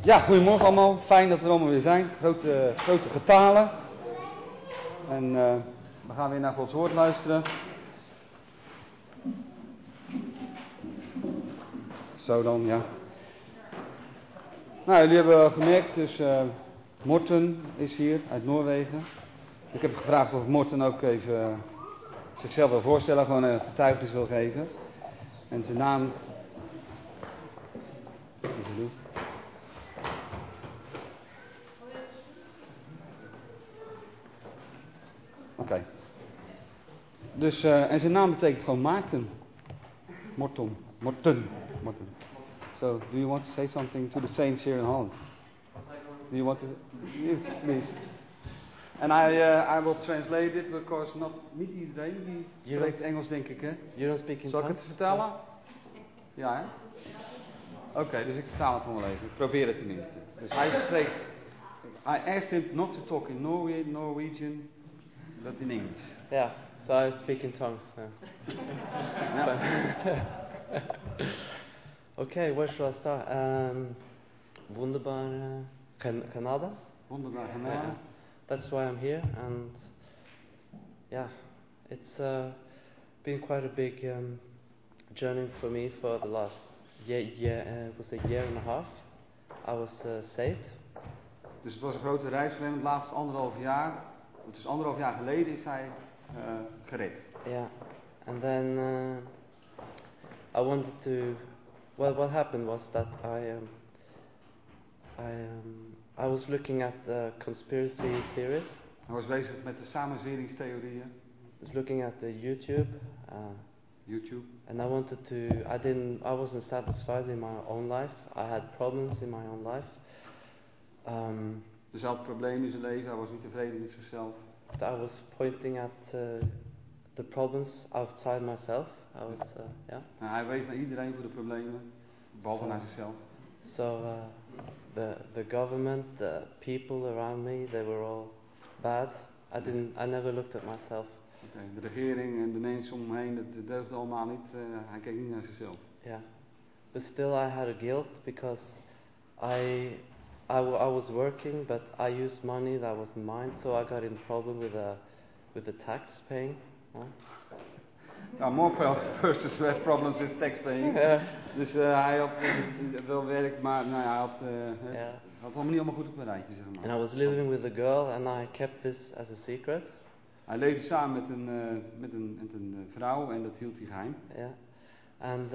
Ja, goedemorgen allemaal. Fijn dat we er allemaal weer zijn. Grote getalen. En we gaan weer naar Gods woord luisteren. Zo dan, ja. Nou, jullie hebben gemerkt, dus Morten is hier uit Noorwegen. Ik heb gevraagd of Morten ook even zichzelf wil voorstellen, gewoon een getuigenis wil geven. En zijn naam... Oké. Dus, en zijn naam betekent gewoon Maarten. Morten. So, do you want to say something to the saints here in Holland? Do you want to... You, please. And I will translate it, because niet iedereen die spreekt Engels, denk ik, hè? You don't speak in Zal ik het vertellen? Ja, hè? Oké, dus ik vertaal het gewoon wel even. Ik probeer het tenminste. Dus hij spreekt... I asked him not to talk in Norwegian, but in English. Yeah, so I speak in tongues. Okay, where should I start? Wunderbar Canada. Wunderbar Canada. That's why I'm here, and yeah, it's been quite a big journey for me for the last year and a half. I was saved. Dus het was een grote reis voor hem, het laatste 1,5 jaar. Dus 1,5 jaar geleden is hij gered. Yeah, and then I wanted to. Well, what happened was that I was looking at conspiracy theories. Hij was bezig met de samenzweringstheorieën. I was looking at the YouTube. And I wanted to. I wasn't satisfied in my own life. I had problems in my own life. Dus hij had problemen in zijn leven. Hij was niet tevreden met zichzelf. I was pointing at the problems outside myself. Yeah. Nou, hij wees naar iedereen voor de problemen, behalve naar zichzelf. So the government, the people around me, they were all bad. I never looked at myself. Okay, de regering en de mensen om hem heen, dat deugde allemaal niet. Hij keek niet naar zichzelf. Yeah, but still I had a guilt because I was working, but I used money that wasn't mine, so I got in problem with the tax paying. More persons who had problems with tax paying. Dus hij had wel werk, maar nou ja, hij had allemaal niet allemaal goed op een rijtje, zeg maar. And I was living with a girl, and I kept this as a secret. Hij leefde samen met een vrouw en dat hield hij geheim. Yeah, and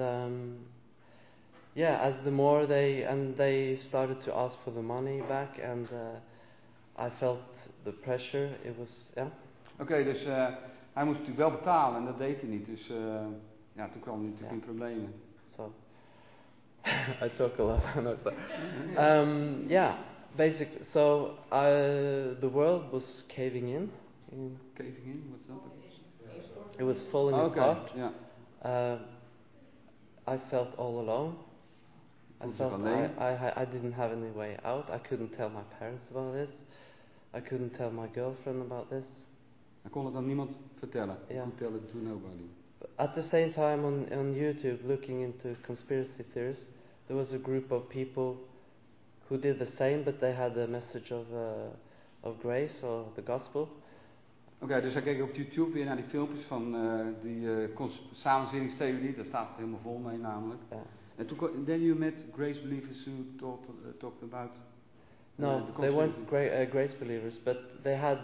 as the more they started to ask for the money back, and I felt the pressure. It was Oké, dus hij moest natuurlijk wel betalen en dat deed hij niet. Dus toen kwam hij natuurlijk in problemen. So I talk a lot. No, so. Basically, so the world was caving in. Caving in? What's that? It was falling apart. Yeah. I felt all alone. I felt I didn't have any way out. I couldn't tell my parents about this. I couldn't tell my girlfriend about this. Hij kon het aan niemand vertellen. Yeah. Couldn't tell it to nobody. At the same time on YouTube, looking into conspiracy theories, there was a group of people who did the same, but they had a message of grace or the gospel. Oké, dus hij keek op YouTube weer naar die filmpjes van die samenzweringstheorie. Daar staat het helemaal vol mee namelijk. Yeah. En toen, then you met grace believers who talked about... No, they weren't grace believers, but they had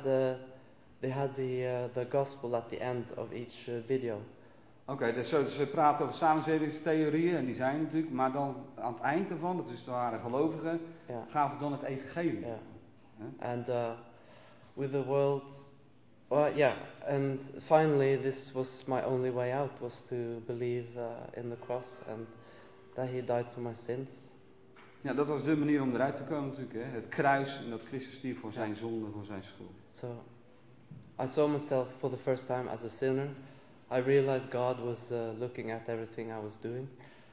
the gospel at the end of each video. Oké, dus we praten over samenzweringstheorieën en die zijn er natuurlijk, maar dan aan het eind ervan, dat is de ware gelovigen, gaven dan het evangelie. Yeah. And with the world, and finally this was my only way out, was to believe in the cross and that he died for my sins. Ja, dat was de manier om eruit te komen natuurlijk, hè? Het kruis en dat Christus stierf voor zijn zonde, voor zijn schuld. So I saw myself for the first time as a sinner. I realized God was looking at everything I was doing.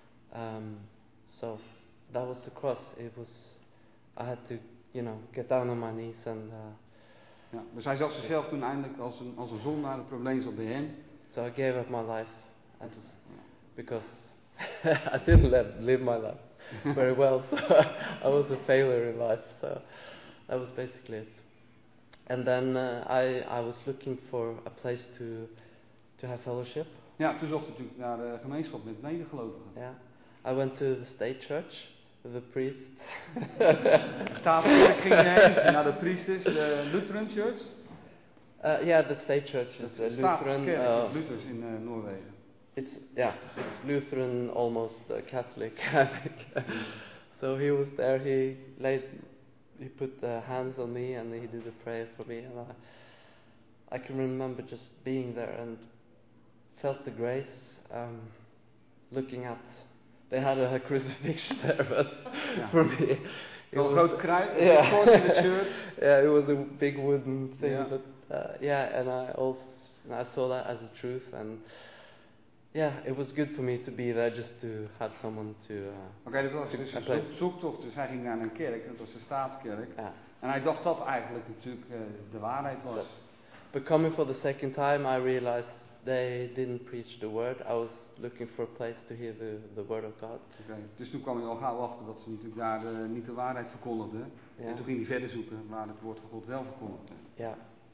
So that was the cross. I had to, get down on my knees and. Ja, dus hij zag zichzelf toen eindelijk als een zondaar. Het probleem zat bij hem. So I gave up my life, because I didn't live my life. very well. So I was a failure in life. So that was basically it. And then I was looking for a place to have fellowship. Ja, toen zocht je natuurlijk naar de gemeenschap met medegelovigen. Yeah, I went to the state church with the priest. Staatskerk ging je heen, naar de priesters, de Lutheran Church. Yeah, the state church is De Lutheran. staatskerk is Luthers in Noorwegen. It's Lutheran, almost Catholic, I think. So he was there. He put hands on me and he did a prayer for me, and I can remember just being there and felt the grace. Looking at, they had a crucifixion there, but for me, it was groot kruis, in the church. Yeah, it was a big wooden thing, Yeah. but and I saw that as a truth, and yeah, it was good for me to be there, just to have someone to. Oké, dat was dus een zoektocht. Dus hij ging naar een kerk, dat was de staatskerk. Ja. En hij dacht dat eigenlijk natuurlijk de waarheid was. But coming for the second time, I realized they didn't preach the word. I was looking for a place to hear the word of God. Okay. Dus toen kwam hij al gauw achter dat ze natuurlijk daar niet de waarheid verkondigden. Yeah. En toen ging hij verder zoeken waar het woord van God wel verkondigde. Yeah,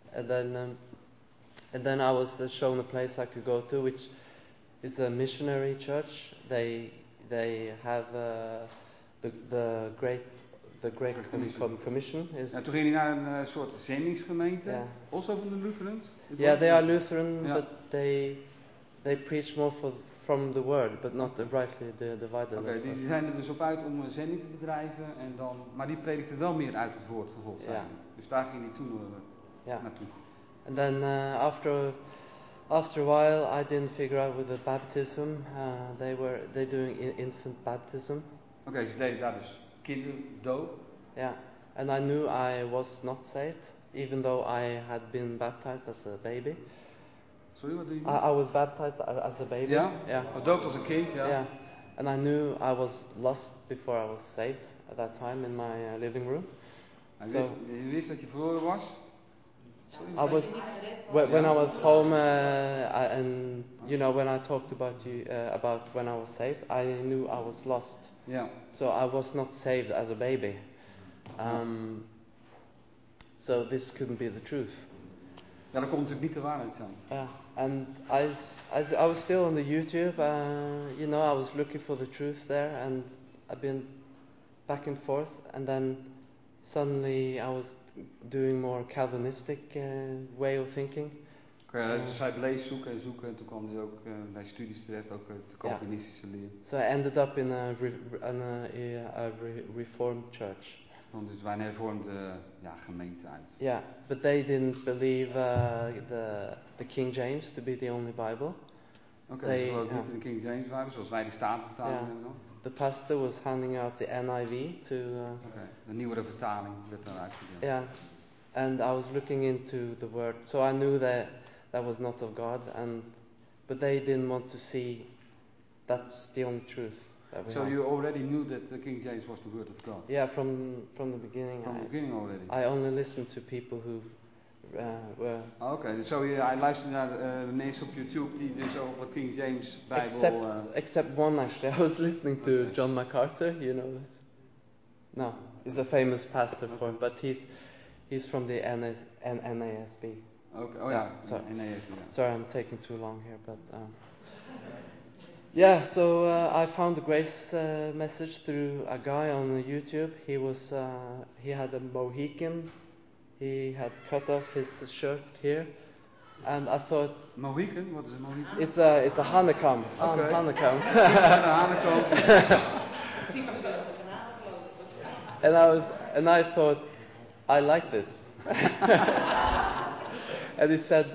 and then I was shown a place I could go to, which is a missionary church. They have the Great Commission. Ja, toen ging hij naar een soort zendingsgemeente. Yeah. Also van de Lutherans. Yeah, they are Lutheran, Yeah. but they preach more from the word, but not rightly divided. Oké, die zijn er dus op uit om zending te bedrijven, maar die predikten wel meer uit het woord van God. Ja. Dus daar ging hij toen naartoe. And then after a while, I didn't figure out with the baptism. They doing infant baptism. Oké, ze deden daar dus kinderdoop. Yeah, and I knew I was not saved, even though I had been baptized as a baby. Sorry, wat doe je? I was baptized as a baby. Ja? Yeah. Gedoopt als een kind, ja. Yeah, and I knew I was lost before I was saved at that time in my living room. En je wist dat je verloren was? I was when I was home, and you know, when I talked about when I was saved, I knew I was lost. Yeah. So I was not saved as a baby. So this couldn't be the truth. Ja, dat kon natuurlijk niet de waarheid zijn. Yeah, and I was still on the YouTube. You know, I was looking for the truth there, and I've been back and forth, and then suddenly I was doing more Calvinistic way of thinking. Dus hij bleef zoeken en toen kwam hij ook bij studies terecht, ook de Calvinistische leer. So I ended up in a Reformed church. Dus bij een hervormde gemeente uit. Yeah, but they didn't believe the King James to be the only Bible. Oké, dus ook niet in de King James Bible, zoals wij de Statenvertaling hebben dan. The pastor was handing out the NIV to. De nieuwere vertaling werd dan uitgedeeld. Yeah, and I was looking into the word, so I knew that was not of God, but they didn't want to see that's the only truth. So you already knew that the King James was the word of God? Yeah, from the beginning. From the beginning already. I only listened to people who were. Oké, dus hij luisterde naar de mensen op YouTube die dus over King James Bijbel. Except one actually. I was listening to John MacArthur. You know this? No, he's a famous pastor but he's from the NASB. Okay. Oh yeah. Sorry. NASB. Yeah. Sorry, I'm taking too long here, but. Yeah, so I found the grace message through a guy on YouTube. He had a Mohican. He had cut off his shirt here, and I thought. Mohican? What is a Mohican? It's a honeycomb. Okay. Honeycomb. and I thought, I like this. And it said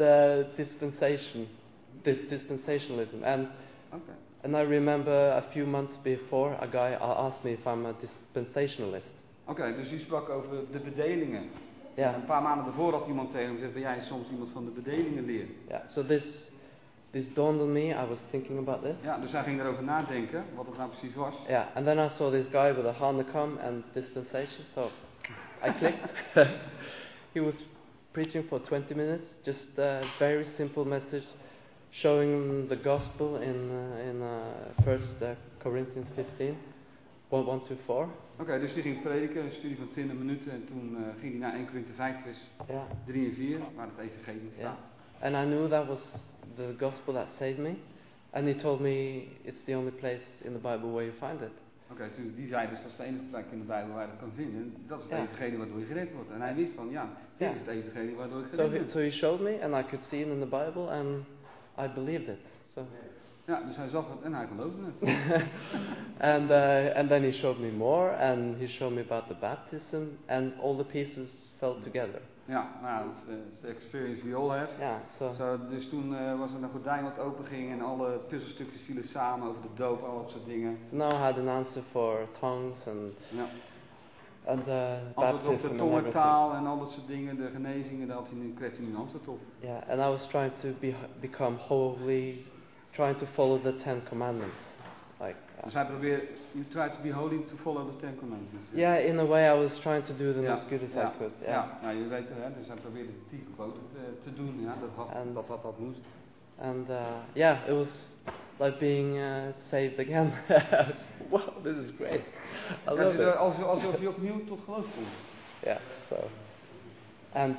dispensationalism, and I remember a few months before a guy asked me if I'm a dispensationalist. Oké, dus u sprak over de bedelingen. Yeah. Een paar maanden daarvoor had iemand tegen hem gezegd, ben jij soms iemand van de bedelingen leer? Yeah. So this dawned on me. I was thinking about this. Ja, dus hij ging erover nadenken wat het nou precies was. Yeah, and then I saw this guy with a honeycomb and dispensation, so I clicked. He was preaching for 20 minutes, just a very simple message, showing the gospel in 1 Corinthians 15, 1 to 4. Oké, dus die ging prediken, een studie van 20 minuten en toen ging hij naar 1 Korinthe 5 vers 3 en 4, waar het evangelie staat. And I knew that was the gospel that saved me. And he told me it's the only place in the Bible where you find it. Oké, dus die zei dus dat is de enige plek in de Bijbel waar je dat kan vinden. Dat is het evangelie waardoor je gered wordt. En hij wist van dit is het evangelie waardoor je gered wordt. So he showed me and I could see it in the Bible and I believed it. So. Ja, dus hij zag het en hij geloofde het. And then he showed me more and he showed me about the baptism and all the pieces fell together. Ja, nou, dat is de experience we all have. Dus toen was er een gordijn wat open ging en alle puzzelstukjes vielen samen over de doop, al dat soort dingen. So now I had an answer for tongues and baptism op de tongentaal en al dat soort dingen, de genezingen, daar kreeg hij nu een antwoord op. Yeah, and I was trying to become holy, trying to follow the 10 commandments. Dus hij probeerde, you try to be holy to follow the 10 commandments. Yeah, in a way I was trying to do them as good as I could. Ja, je weet het, hè, dus hij probeerde de 10 geboden te doen, dat moest. And it was like being saved again. Wow, this is great. I love it. Alsof je opnieuw tot geloof komt. Yeah, so. And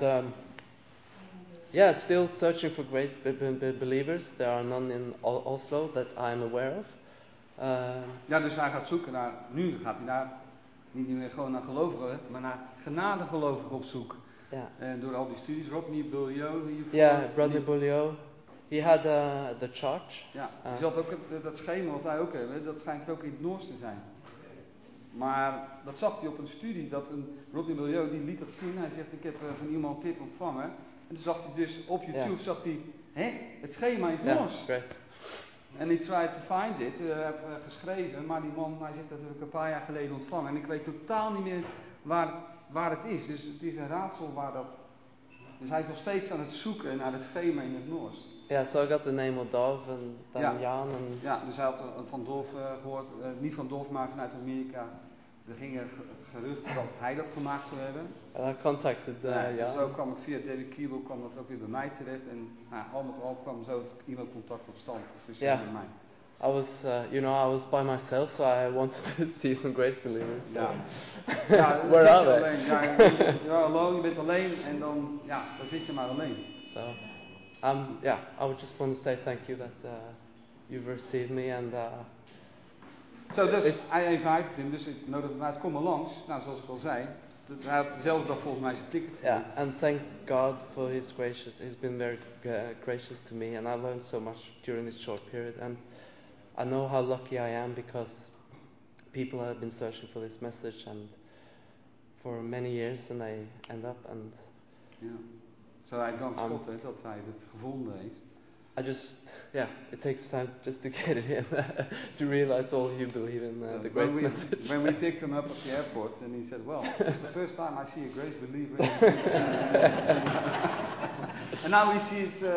still searching for grace believers. There are none in Oslo that I'm aware of. Dus hij gaat zoeken naar, nu gaat hij naar, niet meer gewoon naar gelovigen, maar naar genadegelovigen op zoek. En door al die studies, Rodney Beaulieu hiervoor. Rodney Beaulieu. He had the church. Ja, je had ook dat schema wat wij ook hebben, dat schijnt ook in het Noors te zijn. Maar dat zag hij op een studie, dat Rodney Beaulieu, die liet dat zien. Hij zegt, ik heb van iemand dit ontvangen. En toen zag hij dus op YouTube, zag hij, het schema in het Noors. Great. En hij tried to find it, heb geschreven, maar die man, hij zegt dat heb ik een paar jaar geleden ontvangen. En ik weet totaal niet meer waar het is. Dus het is een raadsel waar dat... Dus hij is nog steeds aan het zoeken naar het schema in het Noors. So I got the name of Dove and then Jan. Ja, dus hij had van Dolf gehoord, niet van Dolf, maar vanuit Amerika. Er gingen geruchten dat hij dat gemaakt zou hebben. And I contacted Jan. Zo kwam ik via David Kiebel, kwam dat ook weer bij mij terecht. En al met al kwam zo het e-mailcontact op stand tussen hem en mij. I was by myself, so I wanted to see some grace believers. So. Where are they? You're alone, je bent alleen en dan zit je maar alleen. So, I would just want to say thank you that you've received me and. Hij invited hem, dus ik nodigde hem uit, kom maar langs. Nou, zoals ik al zei, hij had dezelfde dag volgens mij zijn ticket. And thank God for His gracious. He's been very gracious to me, and I learned so much during this short period. And I know how lucky I am because people have been searching for this message and for many years, and they end up and. Zo hij dankt God dat hij het gevonden heeft. It takes time just to get it in, to realize all you believe in the grace message. When we picked him up at the airport, and he said, "Well, it's the first time I see a grace believer." And now we see it's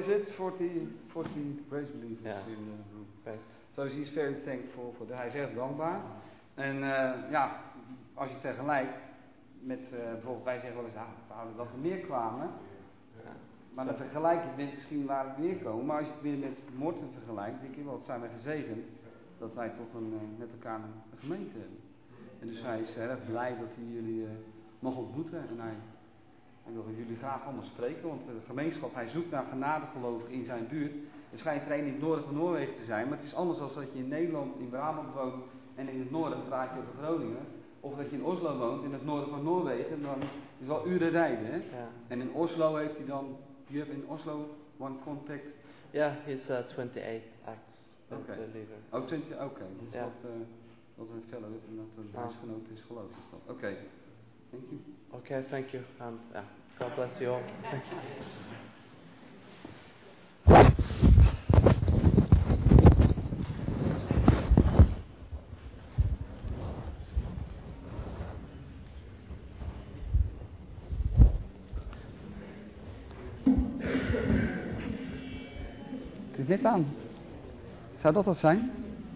40 grace believers in the room. Right. So he's very thankful for that. Hij is erg dankbaar. En als je vergelijkt met bijvoorbeeld, wij zeggen wel eens, we houden dat er meer kwamen. Maar dan vergelijk je misschien waar het meer komen. Maar als je het weer met Morten vergelijkt, denk je wel, het zijn we gezegend dat wij toch met elkaar een gemeente hebben. En dus hij is erg blij dat hij jullie mag ontmoeten. En hij wil jullie graag anders spreken, want de gemeenschap, hij zoekt naar genadegelovigen in zijn buurt. Het schijnt er een in het noorden van Noorwegen te zijn, maar het is anders dan dat je in Nederland, in Brabant woont en in het noorden praat je over Groningen. Of dat je in Oslo woont, in het noorden van Noorwegen, dan is het wel uren rijden. Hè? Ja. En in Oslo heeft hij dan, you have in Oslo one contact? Ja, he's 28 acts believer. Oh, 20, oké. Dat is wat een fellow, dat een huisgenoot is geloof ik. Oké, thank you. Okay, thank you. And God bless you all. Thank you. Het is net aan. Zou dat zijn?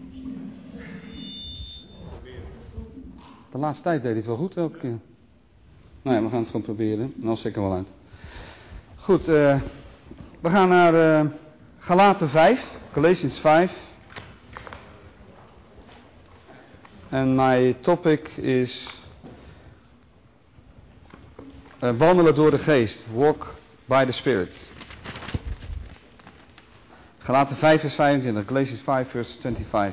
De laatste tijd deed hij het wel goed elke keer. Nou ja, we gaan het gewoon proberen. En dan zeker wel uit. Goed, we gaan naar Galaten 5. Galatians 5. And my topic is wandelen door de geest. Walk by the Spirit. Galaten 5 vers 25. Galatians 5 vers 25.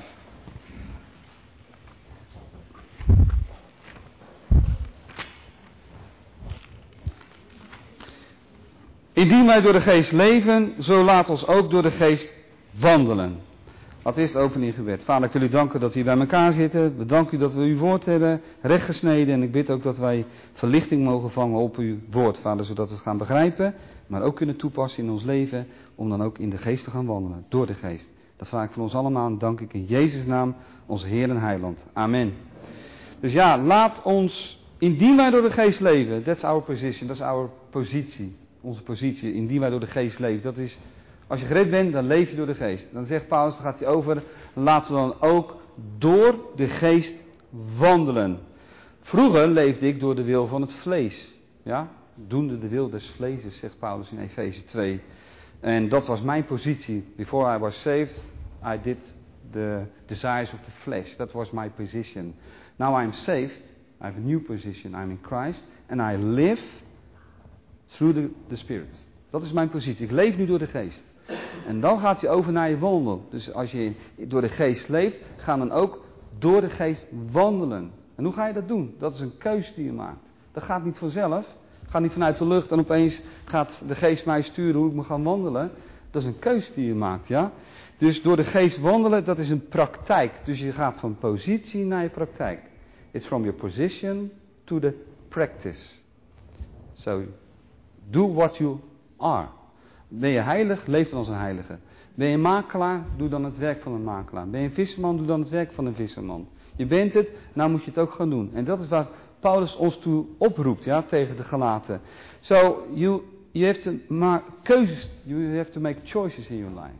Indien wij door de geest leven, zo laat ons ook door de geest wandelen. Laten we eerst openen in gebed. Vader, ik wil u danken dat we hier bij elkaar zitten. We danken u dat we uw woord hebben rechtgesneden. En ik bid ook dat wij verlichting mogen vangen op uw woord, Vader, zodat we het gaan begrijpen. Maar ook kunnen toepassen in ons leven, om dan ook in de geest te gaan wandelen. Door de geest. Dat vraag ik van ons allemaal en dank ik in Jezus' naam, onze Heer en Heiland. Amen. Dus ja, laat ons, indien wij door de geest leven, that's our position, dat is our positie. Onze positie, indien wij door de geest leven. Dat is, als je gered bent, dan leef je door de geest. Dan zegt Paulus, dan gaat hij over, laten we dan ook door de geest wandelen. Vroeger leefde ik door de wil van het vlees. Ja, doende de wil des vlees, zegt Paulus in Efeze 2. En dat was mijn positie. Before I was saved, I did the desires of the flesh. That was my position. Now I'm saved, I have a new position. I'm in Christ and I live through the Spirit. Dat is mijn positie. Ik leef nu door de geest. En dan gaat hij over naar je wandel. Dus als je door de geest leeft, ga dan ook door de geest wandelen. En hoe ga je dat doen? Dat is een keus die je maakt. Dat gaat niet vanzelf. Het gaat niet vanuit de lucht en opeens gaat de geest mij sturen hoe ik moet gaan wandelen. Dat is een keus die je maakt, ja. Dus door de geest wandelen, dat is een praktijk. Dus je gaat van positie naar je praktijk. It's from your position to the practice. So, do what you are. Ben je heilig, leef dan als een heilige. Ben je een makelaar, doe dan het werk van een makelaar. Ben je een visserman, doe dan het werk van een visserman. Je bent het, nou moet je het ook gaan doen. En dat is waar Paulus ons toe oproept, ja, tegen de Galaten. So, you have to make keuzes, you have to make choices in your life.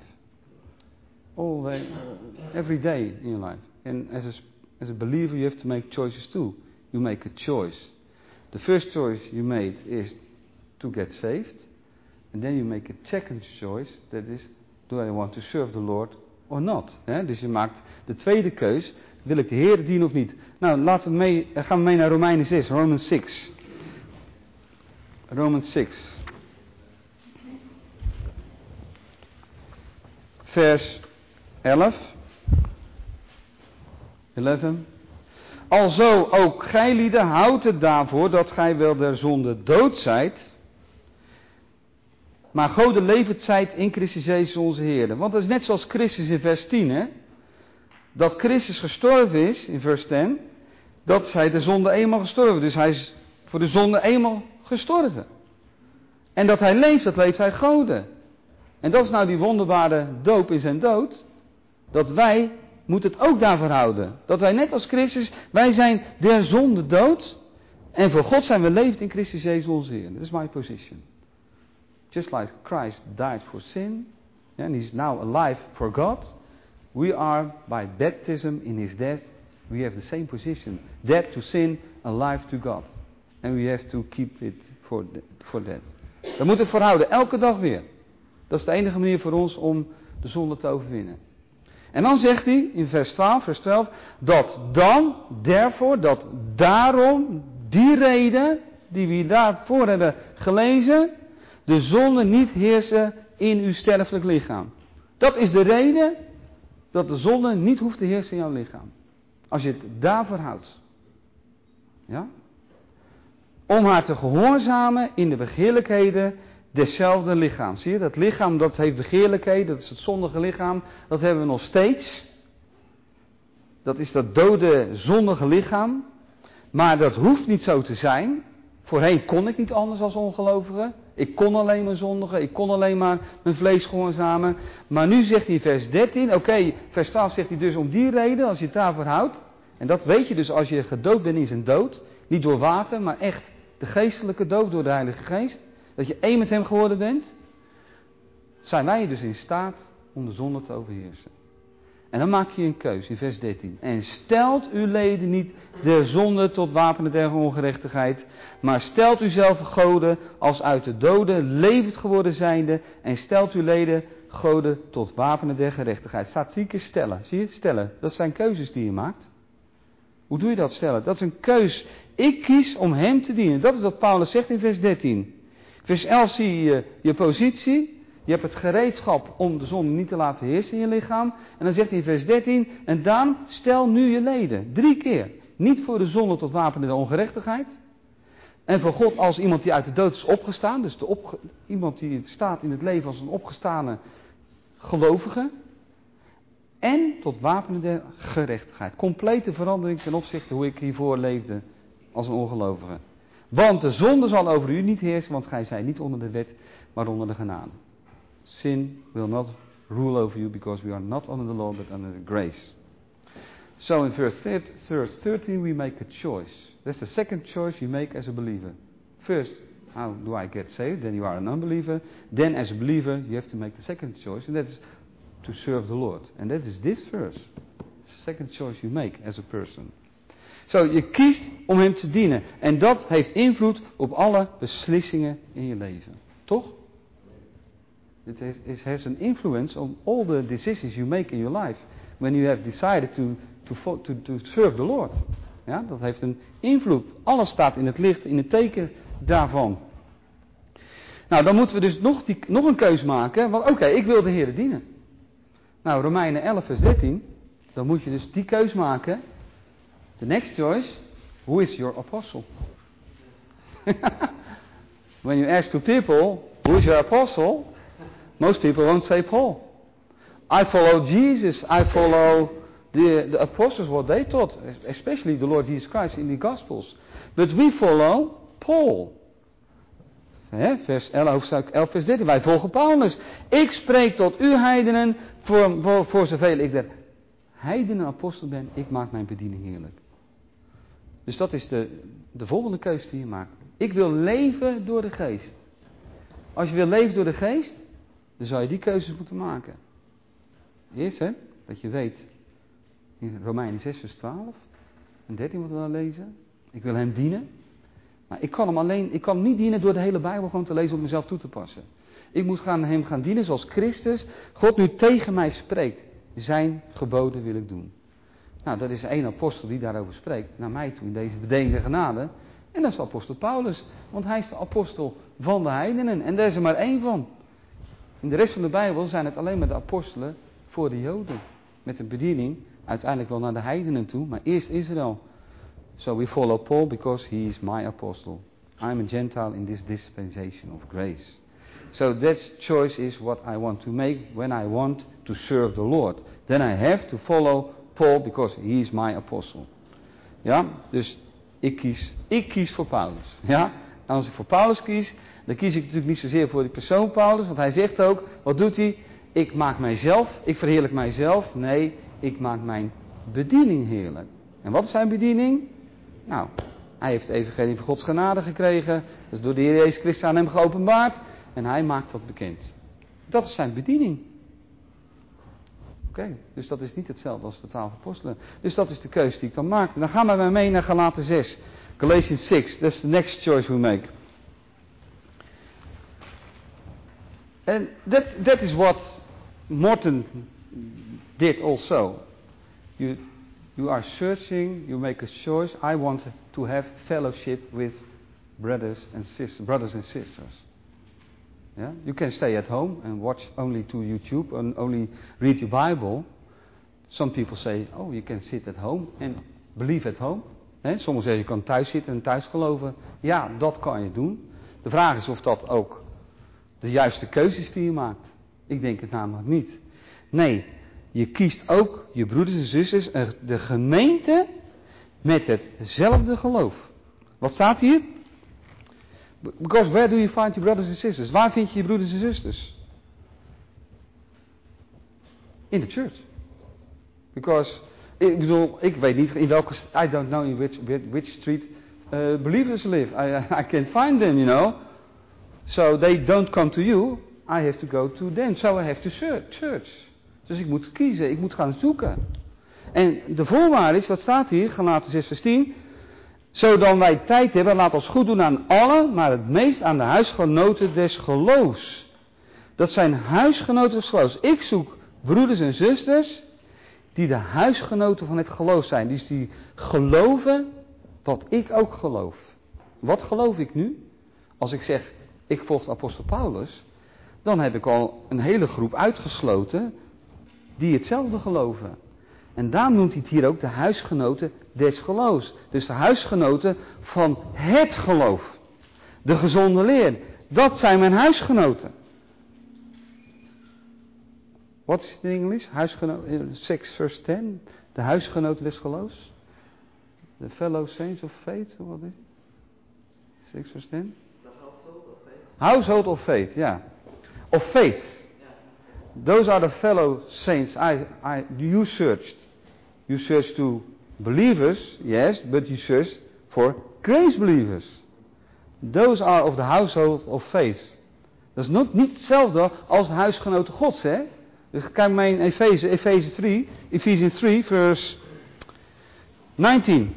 All day, every day in your life. And as a believer, you have to make choices too. You make a choice. The first choice you made is to get saved. And then you make a second choice, that is, do I want to serve the Lord or not? Dus je maakt de tweede keus, wil ik de Heer dienen of niet? Nou, gaan we mee naar Romeinen 6, Romans 6. Romans 6. Vers 11. Alzo ook gijlieden houdt het daarvoor dat gij wel der zonde dood zijt, maar God levend zijt in Christus Jezus onze Heer. Want dat is net zoals Christus in vers 10, hè? Dat Christus gestorven is, in vers 10, dat hij de zonde eenmaal gestorven. Dus hij is voor de zonde eenmaal gestorven. En dat hij leeft, dat leeft hij Goden. En dat is nou die wonderbare doop in zijn dood. Dat wij moeten het ook daarvoor houden. Dat wij net als Christus, wij zijn der zonde dood. En voor God zijn we levend in Christus Jezus onze Heer. Dat is my position. Just like Christ died for sin, and he's now alive for God, we are by baptism in his death, we have the same position. Dead to sin, alive to God. And we have to keep it for that. We moeten het voorhouden, elke dag weer. Dat is de enige manier voor ons om de zonde te overwinnen. En dan zegt hij in vers 12, dat dan, therefore, dat daarom, die reden die we daarvoor hebben gelezen, de zonde niet heersen in uw sterfelijk lichaam. Dat is de reden dat de zonde niet hoeft te heersen in jouw lichaam. Als je het daarvoor houdt. Ja? Om haar te gehoorzamen in de begeerlijkheden deszelfde lichaam. Zie je, dat lichaam dat heeft begeerlijkheden, dat is het zondige lichaam, dat hebben we nog steeds. Dat is dat dode, zondige lichaam. Maar dat hoeft niet zo te zijn. Voorheen kon ik niet anders als ongelovige. Ik kon alleen maar zondigen, ik kon alleen maar mijn vlees gehoorzamen. Maar nu zegt hij in vers 13, vers 12 zegt hij dus om die reden, als je het daarvoor houdt. En dat weet je dus als je gedoopt bent in zijn dood. Niet door water, maar echt de geestelijke dood door de Heilige Geest. Dat je één met hem geworden bent. Zijn wij dus in staat om de zonde te overheersen. En dan maak je een keus in vers 13. En stelt uw leden niet der zonde tot wapenen der ongerechtigheid, maar stelt u zelf goden als uit de doden levend geworden zijnde, en stelt uw leden goden tot wapenen der gerechtigheid. Staat 10 keer stellen. Zie je het? Stellen. Dat zijn keuzes die je maakt. Hoe doe je dat stellen? Dat is een keus. Ik kies om hem te dienen. Dat is wat Paulus zegt in vers 13. Vers 11 zie je je positie. Je hebt het gereedschap om de zonde niet te laten heersen in je lichaam. En dan zegt hij in vers 13. En dan stel nu je leden. 3 keer. Niet voor de zonde tot wapen in de ongerechtigheid. En voor God als iemand die uit de dood is opgestaan. Dus iemand die staat in het leven als een opgestane gelovige. En tot wapen der gerechtigheid. Complete verandering ten opzichte hoe ik hiervoor leefde als een ongelovige. Want de zonde zal over u niet heersen, want gij zijt niet onder de wet, maar onder de genade. Sin will not rule over you, because we are not under the law, but under the grace. So in verse 13 we make a choice. That's the second choice you make as a believer. First, how do I get saved? Then you are an unbeliever. Then as a believer you have to make the second choice, and that is to serve the Lord. And that is this verse. The second choice you make as a person. Zo, je kiest om hem te dienen. En dat heeft invloed op alle beslissingen in je leven. Toch? It has an influence on all the decisions you make in your life. When you have decided to serve the Lord. Ja, dat heeft een invloed. Alles staat in het licht, in het teken daarvan. Nou, dan moeten we dus nog een keus maken. Want oké, ik wil de Heer dienen. Nou, Romeinen 11 vers 13. Dan moet je dus die keus maken. The next choice. Who is your apostle? When you ask to people, who is your apostle? Most people won't say Paul. I follow Jesus. I follow the apostles, what they taught. Especially the Lord Jesus Christ in the Gospels. But we follow Paul. Vers 11, hoofdstuk 11 vers 13. Wij volgen Paulus. Ik spreek tot u heidenen, voor zoveel ik der heidenen apostel ben. Ik maak mijn bediening heerlijk. Dus dat is de volgende keuze die je maakt. Ik wil leven door de geest. Als je wil leven door de geest, dan zou je die keuzes moeten maken. Eerst dat je weet, in Romeinen 6 vers 12 en 13 moeten we dan lezen. Ik wil hem dienen. Maar ik kan hem niet dienen door de hele Bijbel gewoon te lezen om mezelf toe te passen. Ik moet hem gaan dienen zoals Christus God nu tegen mij spreekt. Zijn geboden wil ik doen. Nou, dat is één apostel die daarover spreekt. Naar mij toe in deze bedenkende genade. En dat is de apostel Paulus. Want hij is de apostel van de heidenen. En daar is er maar één van. In de rest van de Bijbel zijn het alleen maar de apostelen voor de Joden. Met een bediening uiteindelijk wel naar de heidenen toe. Maar eerst Israël. So we follow Paul because he is my apostle. I'm a Gentile in this dispensation of grace. So that choice is what I want to make when I want to serve the Lord. Then I have to follow Paul because he is my apostle. Ja, dus ik kies voor Paulus. Ja, en als ik voor Paulus kies, dan kies ik natuurlijk niet zozeer voor die persoon Paulus, want hij zegt ook, wat doet hij? Ik verheerlijk mijzelf. Nee, ik maak mijn bediening heerlijk. En wat is zijn bediening? Nou, hij heeft het evangelie van Gods genade gekregen. Dat is door de Heer Jezus Christus aan hem geopenbaard. En hij maakt dat bekend. Dat is zijn bediening. Oké, dus dat is niet hetzelfde als de 12 apostelen. Dus dat is de keuze die ik dan maak. En dan gaan we mee naar Galaten 6. Galatians 6, that's the next choice we make. And that is what Morton did also. You are searching, you make a choice. I want to have fellowship with brothers and sisters. Yeah? You can stay at home and watch only to YouTube and only read your Bible. Some people say, oh, you can sit at home and believe at home. Sommigen zeggen, je kan thuis zitten en thuis geloven. Ja, dat kan je doen. De vraag is of dat ook de juiste keuzes die je maakt. Ik denk het namelijk niet. Nee, je kiest ook je broeders en zusters, de gemeente met hetzelfde geloof. Wat staat hier? Because where do you find your brothers and sisters? Waar vind je je broeders en zusters? In the church. Because, ik weet niet in welke, I don't know in which street believers live. I can't find them, you know. So they don't come to you. I have to go to them. So I have to search. Dus ik moet kiezen, ik moet gaan zoeken. En de voorwaarde is, wat staat hier, Galaten 6 vers 10. Zodat wij tijd hebben, laat ons goed doen aan allen, maar het meest aan de huisgenoten des geloofs. Dat zijn huisgenoten des geloofs. Ik zoek broeders en zusters die de huisgenoten van het geloof zijn. Dus die geloven wat ik ook geloof. Wat geloof ik nu? Als ik zeg, ik volg de apostel Paulus, dan heb ik al een hele groep uitgesloten die hetzelfde geloven. En daarom noemt hij het hier ook de huisgenoten des geloofs. Dus de huisgenoten van het geloof. De gezonde leer. Dat zijn mijn huisgenoten. Wat is het in Engels? 6 vers 10. De huisgenoten des geloofs. The fellow saints of faith. Wat is het? 6 vers 10. The household of faith. Household of faith, ja. Of faith. Those are the fellow saints. You searched. You searched to believers, yes, but you searched for grace believers. Those are of the household of faith. Dat is niet hetzelfde als de huisgenoten Gods, hè? Dus kijk maar in Ephesians 3, verse 19.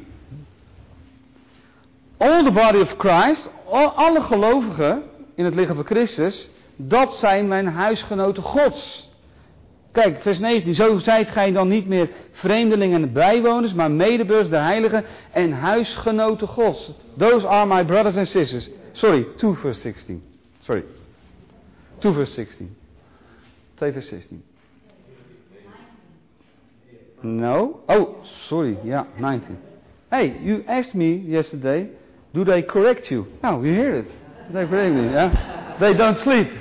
All the body of Christ, alle gelovigen in het lichaam van Christus, dat zijn mijn huisgenoten Gods. Kijk, vers 19. Zo zijt gij dan niet meer vreemdelingen en bijwoners, maar medeburgers der heiligen en huisgenoten Gods. Those are my brothers and sisters. Sorry, 2 verse 16. Sorry. 2 verse 16. 2 vers 16. No? Oh, sorry. Yeah, 19. Hey, you asked me yesterday, do they correct you? Now, you hear it. They correct me, yeah? They don't sleep.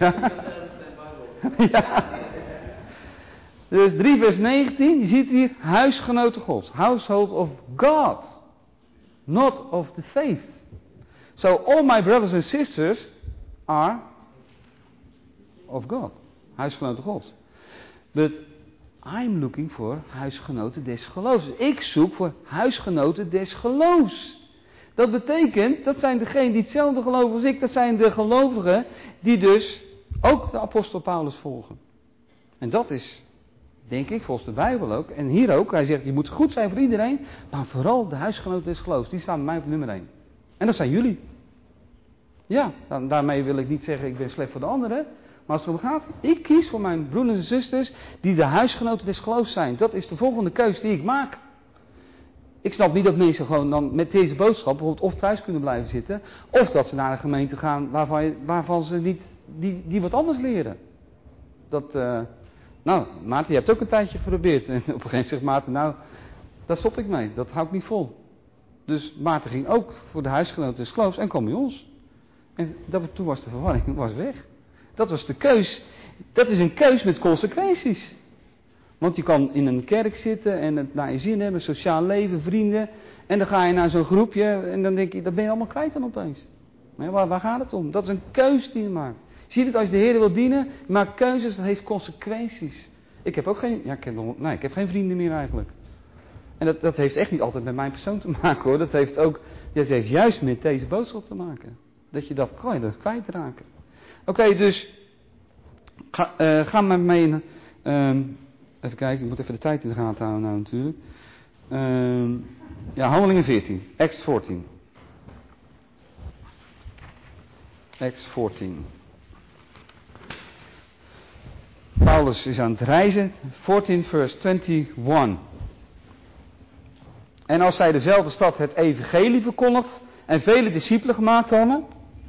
Ja. Dus 3 vers 19, je ziet hier, huisgenoten Gods. Household of God. Not of the faith. So all my brothers and sisters are of God. Huisgenoten Gods. But I'm looking for huisgenoten des geloofs. Ik zoek voor huisgenoten des geloofs. Dat betekent, dat zijn degenen die hetzelfde geloven als ik. Dat zijn de gelovigen die dus ook de apostel Paulus volgen. En dat is, denk ik, volgens de Bijbel ook. En hier ook, hij zegt, je moet goed zijn voor iedereen. Maar vooral de huisgenoten des geloofs. Die staan bij mij op nummer 1. En dat zijn jullie. Ja, daarmee wil ik niet zeggen, ik ben slecht voor de anderen. Maar als het erom gaat, ik kies voor mijn broeders en zusters die de huisgenoten des geloofs zijn. Dat is de volgende keuze die ik maak. Ik snap niet dat mensen gewoon dan met deze boodschap bijvoorbeeld of thuis kunnen blijven zitten. Of dat ze naar een gemeente gaan waarvan ze niet, die wat anders leren. Dat, nou, Maarten, je hebt ook een tijdje geprobeerd. En op een gegeven moment zegt Maarten, nou, daar stop ik mee. Dat hou ik niet vol. Dus Maarten ging ook voor de huisgenoten des geloofs en kwam bij ons. En toen was de verwarring was weg. Dat was de keus. Dat is een keus met consequenties. Want je kan in een kerk zitten en het naar je zin hebben, sociaal leven, vrienden. En dan ga je naar zo'n groepje en dan denk je, dat ben je allemaal kwijt dan opeens. Maar waar gaat het om? Dat is een keus die je maakt. Je ziet het als je de Heer wil dienen, je maakt keuzes, dat heeft consequenties. Ik heb ook geen, ik heb geen vrienden meer eigenlijk. En dat heeft echt niet altijd met mijn persoon te maken hoor. Dat heeft juist met deze boodschap te maken. Dat je dat kwijtraken. Oké, dus ga maar mee. Even kijken, ik moet even de tijd in de gaten houden nou natuurlijk. Handelingen 14. Acts 14. Acts 14. Paulus is aan het reizen. 14 verse 21. En als zij dezelfde stad het evangelie verkondigd en vele discipelen gemaakt hadden.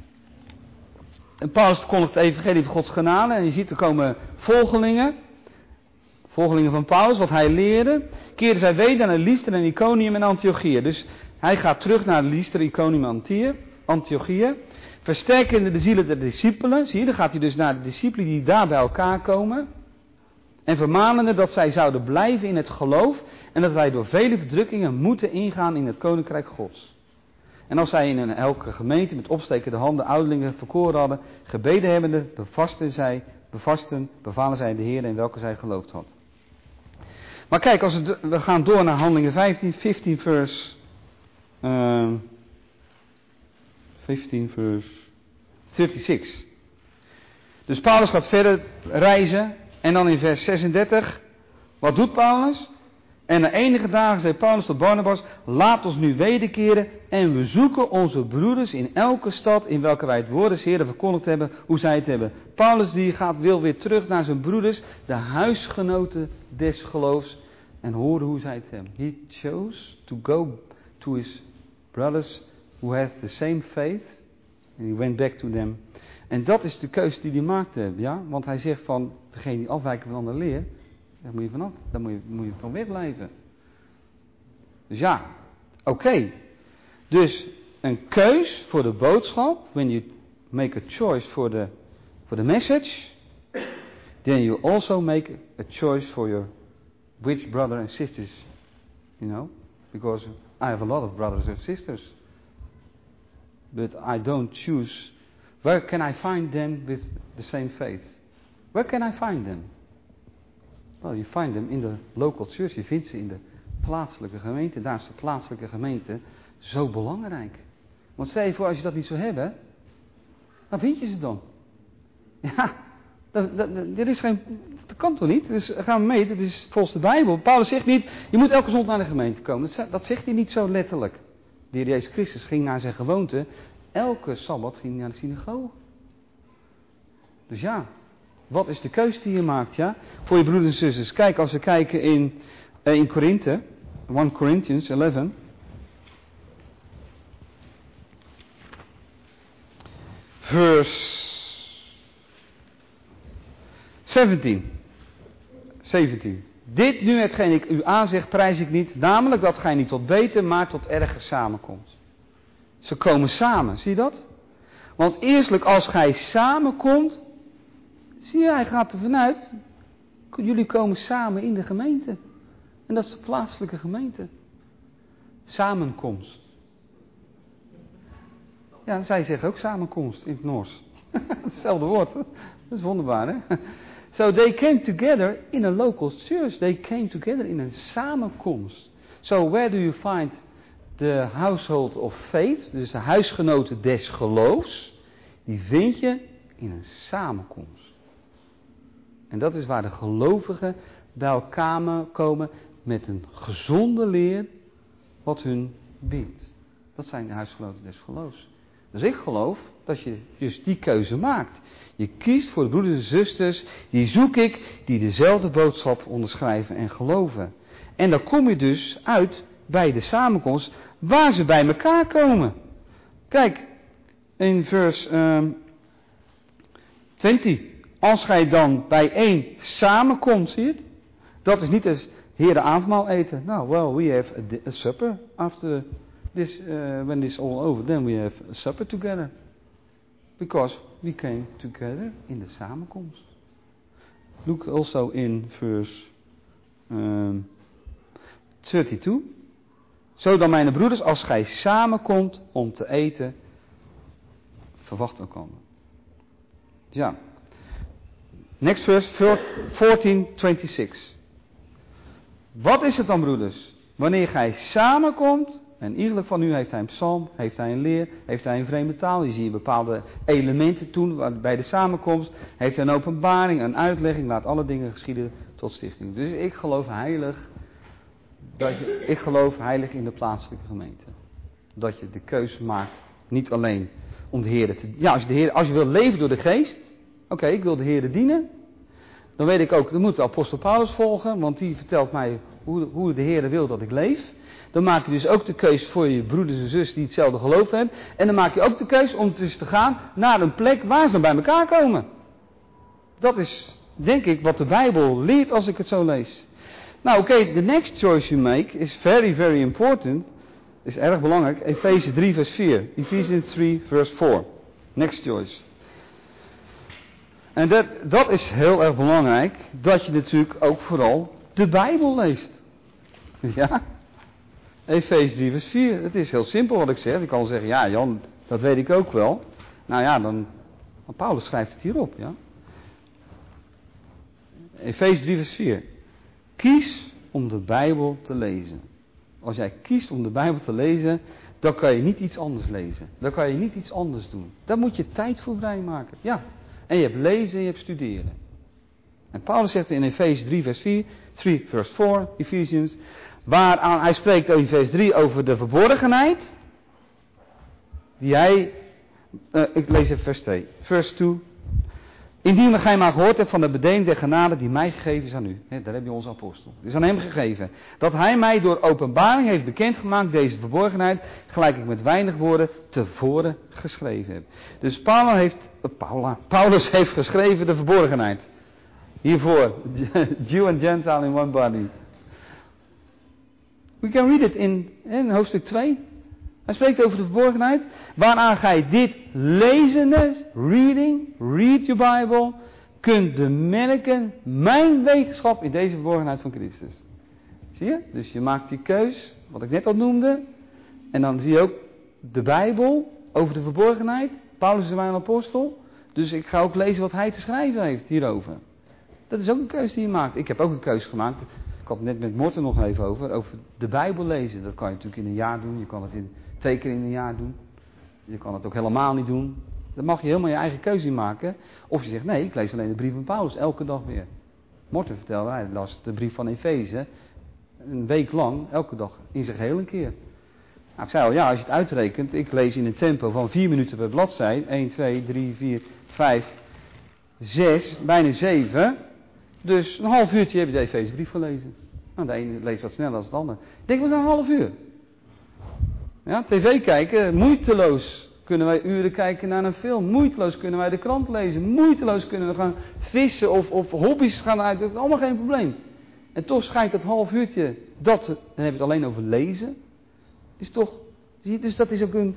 En Paulus verkondigt het evangelie van Gods genade. En je ziet er komen volgelingen van Paulus, wat hij leerde. Keerden zij weder naar Lystra en Iconium en Antiochië. Dus hij gaat terug naar Lystra, Iconium en Antiochië. Versterkende de zielen der discipelen. Zie je, dan gaat hij dus naar de discipelen die daar bij elkaar komen. En vermanende dat zij zouden blijven in het geloof. En dat wij door vele verdrukkingen moeten ingaan in het koninkrijk Gods. En als zij in elke gemeente met opstekende handen ouderlingen verkoren hadden, gebeden hebbende, bevalen zij de Heer in welke zij geloofd had. Maar kijk, we gaan door naar Handelingen 15 verse 36. Dus Paulus gaat verder reizen en dan in vers 36, wat doet Paulus? En na enige dagen zei Paulus tot Barnabas, laat ons nu wederkeren en we zoeken onze broeders in elke stad in welke wij het woord des Heeren verkondigd hebben, hoe zij het hebben. Paulus wil weer terug naar zijn broeders, de huisgenoten des geloofs, En horen hoe zij het hebben. He chose to go to his brothers who had the same faith. And he went back to them. En dat is de keuze die hij maakte. Ja? Want hij zegt van, degene die afwijken van andere leer, daar moet je vanaf. Daar moet je van wegblijven. Dus ja, oké. Dus een keus voor de boodschap. When you make a choice for the message. Then you also make a choice for your which brother and sisters. You know. Because I have a lot of brothers and sisters. But I don't choose. Where can I find them with the same faith? Where can I find them? Well, you find them in the local church. Je vindt ze in de plaatselijke gemeente. Daar is de plaatselijke gemeente zo belangrijk. Want stel je voor, als je dat niet zou hebben, waar vind je ze dan? Ja, dat kan toch niet? Dus gaan we mee, dat is volgens de Bijbel. Paulus zegt niet, je moet elke zondag naar de gemeente komen. Dat zegt hij niet zo letterlijk. De Heer Jezus Christus ging naar zijn gewoonte. Elke Sabbat ging hij naar de synagoge. Dus ja, wat is de keuze die je maakt, ja? Voor je broeders en zusters. Kijk, als we kijken in Korinthe, 1 Corinthians 11. Vers 17. Dit nu hetgeen ik u aanzeg, prijs ik niet, namelijk dat gij niet tot beter, maar tot erger samenkomt. Ze komen samen, zie je dat? Want eerstelijk als gij samenkomt, zie je, hij gaat er vanuit, jullie komen samen in de gemeente. En dat is de plaatselijke gemeente. Samenkomst. Ja, zij zeggen ook samenkomst in het Noors. Hetzelfde woord. Dat is wonderbaar, hè? So they came together in a local church. They came together in een samenkomst. So where do you find the household of faith? Dus de huisgenoten des geloofs. Die vind je in een samenkomst. En dat is waar de gelovigen bij elkaar komen met een gezonde leer wat hun bindt. Dat zijn de huisgenoten des geloofs. Dus ik geloof dat je dus die keuze maakt. Je kiest voor de broeders en zusters, die zoek ik, die dezelfde boodschap onderschrijven en geloven. En dan kom je dus uit bij de samenkomst waar ze bij elkaar komen. Kijk, in vers 20. Als gij dan bijeen samenkomt, zie je het? Dat is niet als Heer de avondmaal eten. Nou, well, we have a supper after this, when this is all over, then we have a supper together. Because we came together in de samenkomst. Look also in verse 32. Zo dan, mijn broeders, als gij samenkomt om te eten, verwacht elkander. Ja. Next verse, 14:26. Wat is het dan, broeders? Wanneer gij samenkomt, en iedereen van u heeft hij een psalm, heeft hij een leer, heeft hij een vreemde taal. Je ziet bepaalde elementen toen bij de samenkomst. Heeft hij een openbaring, een uitlegging, laat alle dingen geschieden tot stichting. Dus ik geloof heilig in de plaatselijke gemeente. Dat je de keuze maakt, niet alleen om de Heer te... Ja, als je wil leven door de geest, oké, ik wil de Heer dienen. Dan weet ik ook, dan moet de apostel Paulus volgen, want die vertelt mij hoe de Heer wil dat ik leef. Dan maak je dus ook de keus voor je broeders en zussen die hetzelfde geloof hebben. En dan maak je ook de keus om dus te gaan naar een plek waar ze dan bij elkaar komen. Dat is, denk ik, wat de Bijbel leert als ik het zo lees. Nou, oké, the next choice you make is very, very important. Is erg belangrijk. Efeze 3 vers 4. Ephesians 3 vers 4. Next choice. En dat is heel erg belangrijk. Dat je natuurlijk ook vooral de Bijbel leest. Ja. Efeze 3 vers 4. Het is heel simpel wat ik zeg. Ik kan zeggen, ja Jan, dat weet ik ook wel. Nou ja, dan Paulus schrijft het hierop. Ja. Efeze 3 vers 4. Kies om de Bijbel te lezen. Als jij kiest om de Bijbel te lezen, dan kan je niet iets anders lezen. Dan kan je niet iets anders doen. Daar moet je tijd voor vrijmaken. Ja. En je hebt lezen en je hebt studeren. En Paulus zegt in Efeze 3 vers 4, 3 vers 4, Ephesians, waaraan hij spreekt in vers 3 over de verborgenheid, die hij, ik lees even vers 2, vers 2, Indien gij maar gehoord hebt van de bedeling der genade die mij gegeven is aan u. Daar heb je onze apostel. Het is aan hem gegeven. Dat hij mij door openbaring heeft bekendgemaakt deze verborgenheid, gelijk ik met weinig woorden tevoren geschreven heb. Dus Paulus heeft geschreven de verborgenheid. Hiervoor. Jew and Gentile in one body. We can read it in hoofdstuk 2. Hij spreekt over de verborgenheid. Waaraan gij dit lezende, read your Bible, kunt bemerken mijn wetenschap in deze verborgenheid van Christus. Zie je? Dus je maakt die keus, wat ik net al noemde. En dan zie je ook de Bijbel over de verborgenheid. Paulus is mijn apostel. Dus ik ga ook lezen wat hij te schrijven heeft hierover. Dat is ook een keuze die je maakt. Ik heb ook een keuze gemaakt. Ik had het net met Morten nog even over de Bijbel lezen. Dat kan je natuurlijk in een jaar doen. Je kan het 2 keer in een jaar doen. Je kan het ook helemaal niet doen. Dan mag je helemaal je eigen keuze in maken. Of je zegt, nee, ik lees alleen de brief van Paulus, elke dag weer. Morten vertelde, hij las de brief van Efeze, een week lang, elke dag, in zijn geheel een keer. Nou, ik zei al, ja, als je het uitrekent, ik lees in een tempo van 4 minuten per bladzij, 1, 2, 3, 4, 5, 6, bijna 7. Dus een half uurtje heb je de Efezebrief gelezen. Nou, de ene leest wat sneller dan de ander. Ik denk, we zijn een half uur. Ja, tv kijken, moeiteloos kunnen wij uren kijken naar een film. Moeiteloos kunnen wij de krant lezen. Moeiteloos kunnen we gaan vissen of hobby's gaan uit. Dat is allemaal geen probleem. En toch schijnt dat half uurtje, dan heb je het alleen over lezen. Is toch, zie je, dus dat is ook een,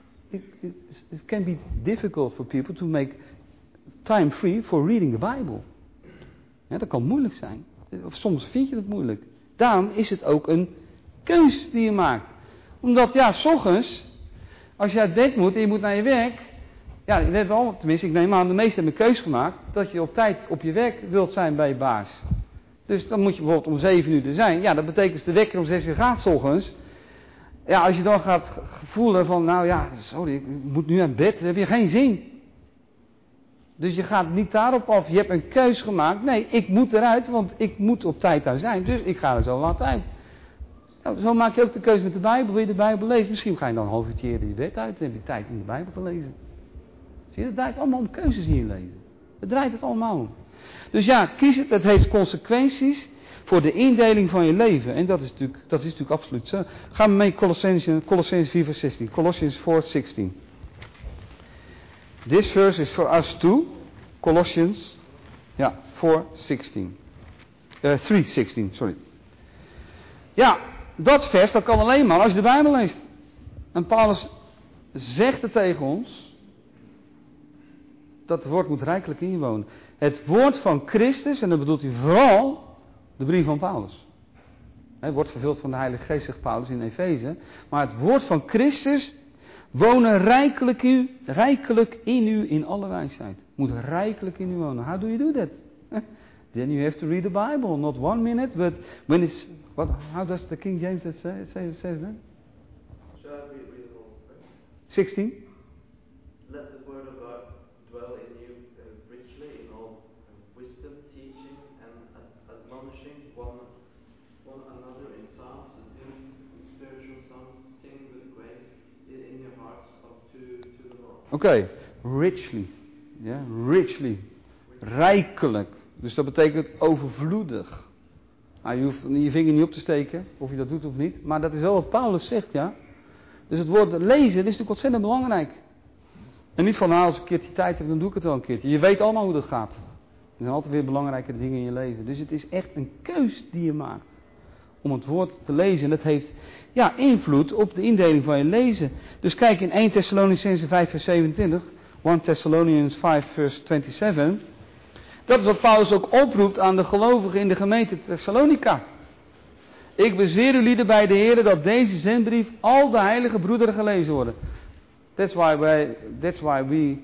it can be difficult for people to make time free for reading the Bible. Ja, dat kan moeilijk zijn. Of soms vind je het moeilijk. Daarom is het ook een keus die je maakt. Omdat, ja, 's ochtends, als je uit bed moet en je moet naar je werk. Ja, dat hebben we allemaal, tenminste, ik neem aan, de meesten hebben een keus gemaakt. Dat je op tijd op je werk wilt zijn bij je baas. Dus dan moet je bijvoorbeeld om 7 uur er zijn. Ja, dat betekent als de wekker om 6 uur gaat 's ochtends. Ja, als je dan gaat voelen van, nou ja, sorry, ik moet nu naar bed. Dan heb je geen zin. Dus je gaat niet daarop af. Je hebt een keus gemaakt. Nee, ik moet eruit, want ik moet op tijd daar zijn. Dus ik ga er zo laat uit. Nou, zo maak je ook de keuze met de Bijbel. Wil je de Bijbel lezen? Misschien ga je dan een half uurtje eerder je bed uit. Dan heb je tijd om de Bijbel te lezen. Zie je, het draait allemaal om keuzes in je leven. Het draait het allemaal om. Dus ja, kies het. Het heeft consequenties voor de indeling van je leven. En dat is natuurlijk absoluut zo. Gaan we mee Colossians 4 vers 16. Colossians 4:16. This verse is for us too. Colossians 4:16. 3:16, sorry. Ja, dat vers, dat kan alleen maar als je de Bijbel leest. En Paulus zegt het tegen ons. Dat het woord moet rijkelijk inwonen. Het woord van Christus, en dan bedoelt hij vooral de brief van Paulus. Het wordt vervuld van de Heilige Geest, zegt Paulus in Efeze. Maar het woord van Christus wonen rijkelijk in u in alle wijsheid. Moet rijkelijk in u wonen. How do you do that? Then you have to read the Bible. Not 1 minute, but when it's... how does the King James says that? Shall I read the whole verse? 16. Let the word of God dwell in you richly in all wisdom, teaching and admonishing one another in psalms and hymns and spiritual songs, singing with grace in your hearts to the Lord. Oké, richly. Ja, richly. Rijkelijk. Dus dat betekent overvloedig. Nou, je hoeft je vinger niet op te steken, of je dat doet of niet. Maar dat is wel wat Paulus zegt, ja. Dus het woord lezen, dat is natuurlijk ontzettend belangrijk. En niet van, nou, als ik een keertje tijd heb, dan doe ik het wel een keertje. Je weet allemaal hoe dat gaat. Er zijn altijd weer belangrijke dingen in je leven. Dus het is echt een keus die je maakt. Om het woord te lezen. En dat heeft, ja, invloed op de indeling van je lezen. Dus kijk in 1 Thessalonicenzen 5 vers 27. 1 Thessalonians 5 vers 27. Dat is wat Paulus ook oproept aan de gelovigen in de gemeente Thessalonica. Ik bezweer u lieden bij de Heer dat deze zendbrief al de heilige broederen gelezen worden. That's why we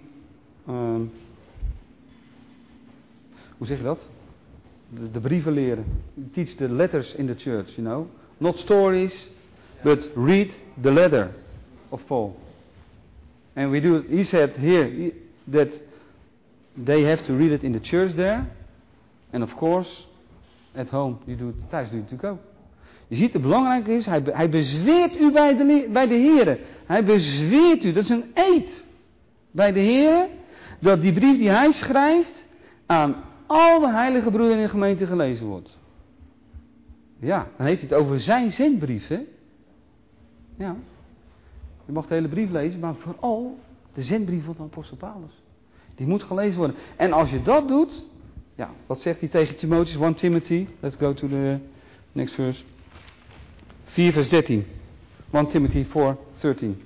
hoe zeg je dat? De brieven leren. Teach the letters in the church, you know. Not stories, but read the letter of Paul. And we do, he said here that they have to read it in the church there. And of course, at home. Thuis doe je het natuurlijk ook. Je ziet, het belangrijke is, hij bezweert u bij de Heer. Hij bezweert u, dat is een eed. Bij de Heer, dat die brief die hij schrijft, aan al de heilige broeders in de gemeente gelezen wordt. Ja, dan heeft hij het over zijn zendbrief, hè. Ja. Je mag de hele brief lezen, maar vooral de zendbrief van de apostel Paulus. Die moet gelezen worden. En als je dat doet, ja, wat zegt hij tegen Timotheus, 1 Timothy? Let's go to the next verse. 4 vers 13. 1 Timothy 4, 13.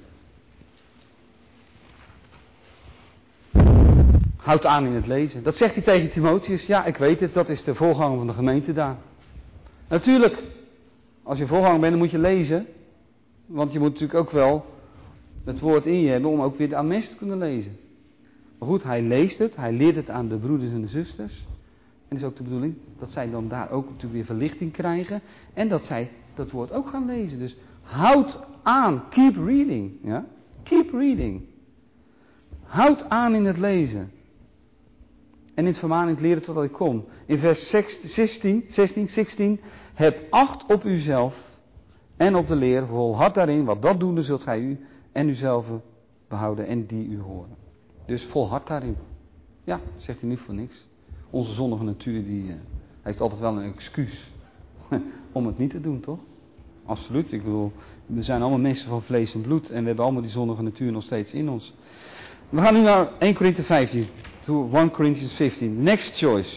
Houd aan in het lezen. Dat zegt hij tegen Timotheus. Ja, ik weet het, dat is de voorganger van de gemeente daar. Natuurlijk, als je voorganger bent, dan moet je lezen. Want je moet natuurlijk ook wel het woord in je hebben om ook weer de Ames te kunnen lezen. Maar goed, hij leest het, hij leert het aan de broeders en de zusters. En dat is ook de bedoeling dat zij dan daar ook natuurlijk weer verlichting krijgen. En dat zij dat woord ook gaan lezen. Dus houd aan, keep reading. Ja? Keep reading. Houd aan in het lezen. En in het vermanen, in het leren totdat ik kom. In vers 16, heb acht op uzelf en op de leer, volhard daarin, wat dat doen, dan zult gij u en uzelf behouden en die u horen. Dus volhard daarin. Ja, zegt hij niet voor niks. Onze zondige natuur die heeft altijd wel een excuus om het niet te doen, toch? Absoluut. Ik bedoel, we zijn allemaal mensen van vlees en bloed en we hebben allemaal die zondige natuur nog steeds in ons. We gaan nu naar 1 Korinthe 15. To 1 Corinthians 15. Next choice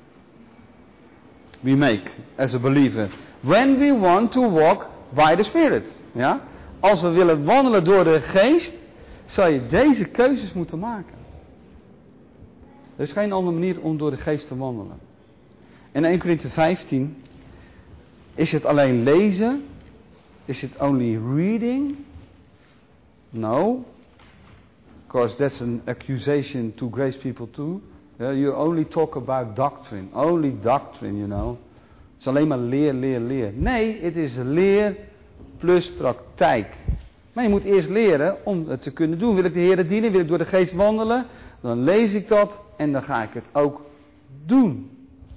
we make as a believer. When we want to walk by the Spirit. Ja? Als we willen wandelen door de geest, zou je deze keuzes moeten maken. Er is geen andere manier om door de geest te wandelen. In 1 Korinthe 15 is het alleen lezen? Is it only reading? No. Because that's an accusation to grace people too. You only talk about doctrine. Only doctrine, you know. Het is alleen maar leer. Nee, het is leer plus praktijk. Maar je moet eerst leren om het te kunnen doen. Wil ik de Heer dienen? Wil ik door de geest wandelen? Dan lees ik dat en dan ga ik het ook doen.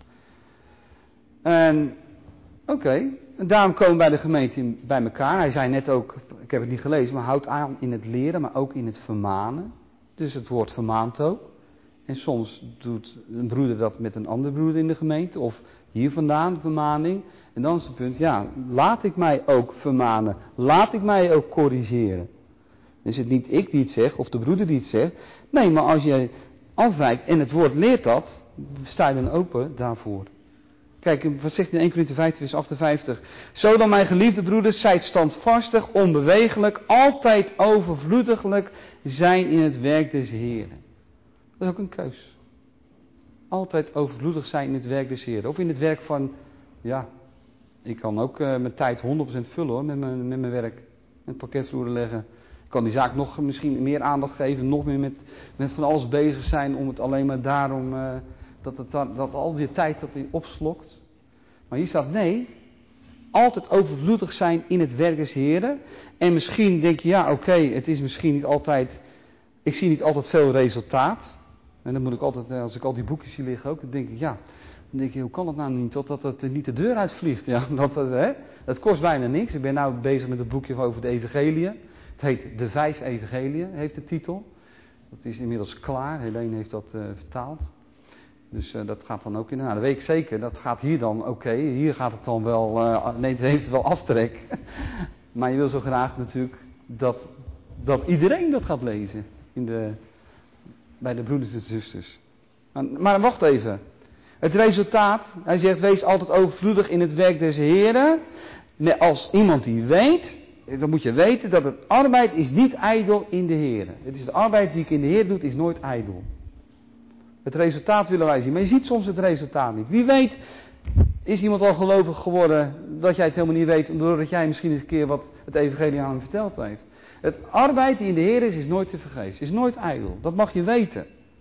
En oké. En daarom komen bij de gemeente bij elkaar. Hij zei net ook, ik heb het niet gelezen, maar houd aan in het leren, maar ook in het vermanen. Dus het woord vermaant ook. En soms doet een broeder dat met een andere broeder in de gemeente, of hier vandaan vermaning. En dan is het punt, ja, laat ik mij ook vermanen. Laat ik mij ook corrigeren. Dan is het niet ik die het zeg, of de broeder die het zegt. Nee, maar als je afwijkt en het woord leert dat, sta je dan open daarvoor. Kijk, wat zegt in 1 Korinthe 15 vers 58. Zo dan, mijn geliefde broeders, zijt standvastig, onbewegelijk, altijd overvloediglijk zijn in het werk des Heren. Dat is ook een keus. Altijd overvloedig zijn in het werk des Heren. Of in het werk van, ja, ik kan ook mijn tijd 100% vullen hoor, met mijn werk. Met pakketvloeren leggen. Ik kan die zaak nog misschien meer aandacht geven, nog meer met van alles bezig zijn om het alleen maar daarom... Dat al die tijd dat hij opslokt. Maar hier staat nee. Altijd overvloedig zijn in het werk des Heren. En misschien denk je, ja oké, het is misschien niet altijd... Ik zie niet altijd veel resultaat. En dan moet ik altijd, als ik al die boekjes zie liggen ook, dan denk ik, ja... Dan denk je, hoe kan het nou niet, totdat het niet de deur uitvliegt? Ja, het kost bijna niks. Ik ben nu bezig met een boekje over de evangeliën. Het heet De 5 Evangeliën, heeft de titel. Dat is inmiddels klaar. Helene heeft dat vertaald. Dus dat gaat dan ook in. Nou, dat weet ik zeker. Dat gaat hier dan oké. Hier gaat het dan wel... nee, het heeft het wel aftrek. Maar je wil zo graag natuurlijk dat iedereen dat gaat lezen. Bij de broeders en zusters. Maar wacht even. Het resultaat. Hij zegt, wees altijd overvloedig in het werk des Heren. Als iemand die weet... Dan moet je weten dat het arbeid is niet ijdel in de Heren. Het is de arbeid die ik in de Heer doe, is nooit ijdel. Het resultaat willen wij zien. Maar je ziet soms het resultaat niet. Wie weet is iemand al gelovig geworden dat jij het helemaal niet weet. Doordat jij misschien eens een keer wat het evangelie aan hem verteld heeft. Het arbeid die in de Heer is nooit te vergeefs. Is nooit ijdel. Dat mag je weten.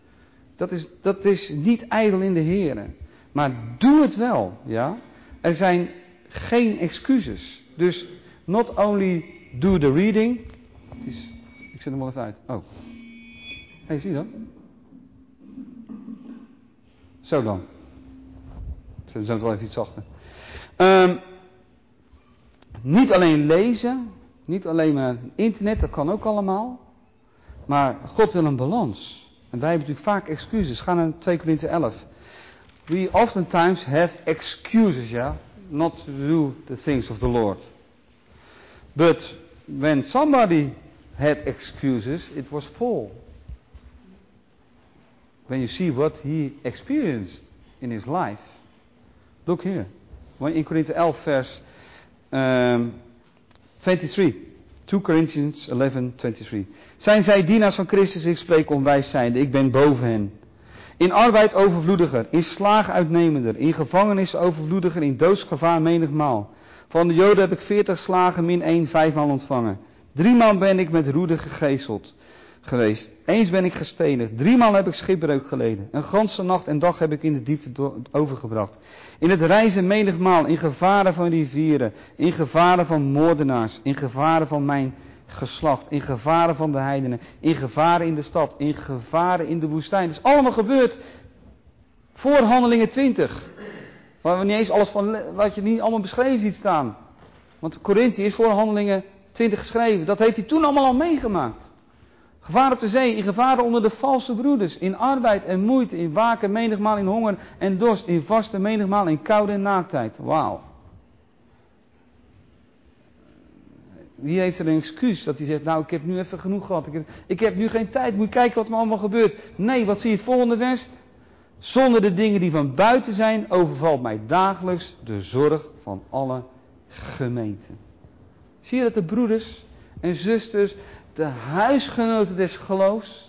Dat is niet ijdel in de Heer. Maar doe het wel. Ja? Er zijn geen excuses. Dus not only do the reading. Ik zet hem wel even uit. Oh. Hey, zie je dat? Zo dan. Ze zijn het wel even iets zachter. Niet alleen lezen. Niet alleen maar internet. Dat kan ook allemaal. Maar God wil een balans. En wij hebben natuurlijk vaak excuses. Ga naar 2 Korinthe 11. we oftentimes have excuses, yeah, not to do the things of the Lord. But when somebody had excuses, it was Paul. When you see what he experienced in his life. Look here. In Corinthians 11 verse 23. 2 Corinthians 11:23. Zijn zij dienaars van Christus, ik spreek onwijs zijnde, ik ben boven hen. In arbeid overvloediger, in slagen uitnemender, in gevangenis overvloediger, in doodsgevaar menigmaal. Van de Joden heb ik 40 slagen min 1, 5 maal ontvangen. 3 maal ben ik met roede gegezeld geweest. Eens ben ik gestenigd. 3 maal heb ik schipbreuk geleden. Een ganse nacht en dag heb ik in de diepte overgebracht. In het reizen menigmaal, in gevaren van rivieren, in gevaren van moordenaars, in gevaren van mijn geslacht, in gevaren van de heidenen, in gevaren in de stad, in gevaren in de woestijn. Dat is allemaal gebeurd voor Handelingen 20. Waar we niet eens alles van, wat je niet allemaal beschreven ziet staan. Want Korinthe is voor Handelingen 20 geschreven. Dat heeft hij toen allemaal al meegemaakt. Gevaar op de zee, in gevaren onder de valse broeders, in arbeid en moeite, in waken menigmaal, in honger en dorst, in vasten menigmaal, in koude en naaktheid. Wauw. Wie heeft er een excuus dat hij zegt, nou ik heb nu even genoeg gehad, ik heb nu geen tijd, moet je kijken wat er allemaal gebeurt. Nee, wat zie je het volgende vers? Zonder de dingen die van buiten zijn, overvalt mij dagelijks de zorg van alle gemeenten. Zie je dat de broeders en zusters, de huisgenoten des geloofs,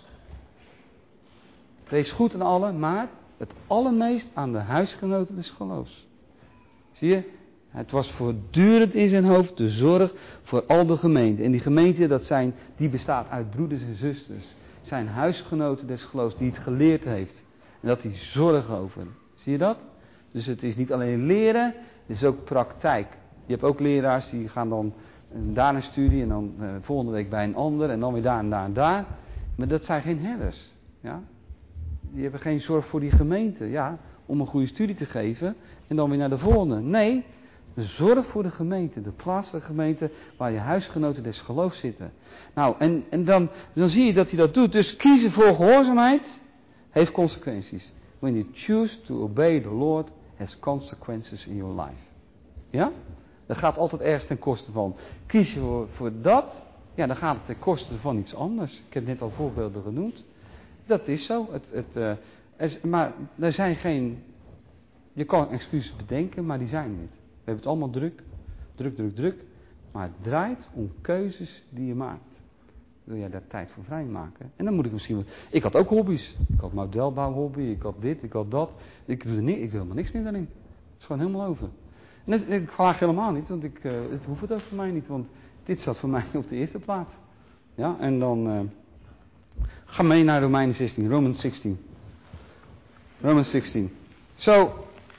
wees goed aan allen, maar het allermeest aan de huisgenoten des geloofs. Zie je? Het was voortdurend in zijn hoofd de zorg voor al de gemeenten. En die gemeente, die bestaat uit broeders en zusters. Zijn huisgenoten des geloofs, die het geleerd heeft. En dat hij zorgen over. Zie je dat? Dus het is niet alleen leren, het is ook praktijk. Je hebt ook leraars die gaan dan daar een studie en dan volgende week bij een ander en dan weer daar en daar en daar. Maar dat zijn geen herders. Ja? Die hebben geen zorg voor die gemeente. Ja, om een goede studie te geven en dan weer naar de volgende. Nee, de zorg voor de gemeente, de plaatselijke gemeente waar je huisgenoten des geloofs zitten. Nou, en dan zie je dat hij dat doet. Dus kiezen voor gehoorzaamheid heeft consequenties. When you choose to obey the Lord, has consequences in your life. Ja? Dat gaat altijd ergens ten koste van. Kies je voor dat, ja, dan gaat het ten koste van iets anders. Ik heb net al voorbeelden genoemd. Dat is zo. Maar er zijn geen... Je kan excuses bedenken, maar die zijn er niet. We hebben het allemaal druk. Druk. Maar het draait om keuzes die je maakt. Wil jij daar tijd voor vrijmaken? En dan moet ik misschien... Ik had ook hobby's. Ik had modelbouwhobby, ik had dit, ik had dat. Ik doe helemaal niks meer daarin. Het is gewoon helemaal over. En ik klaag helemaal niet, want het hoeft het ook voor mij niet. Want dit staat voor mij op de eerste plaats. Ja, en dan... ga mee naar Romeinen 16. Romans 16. Romans 16. Zo...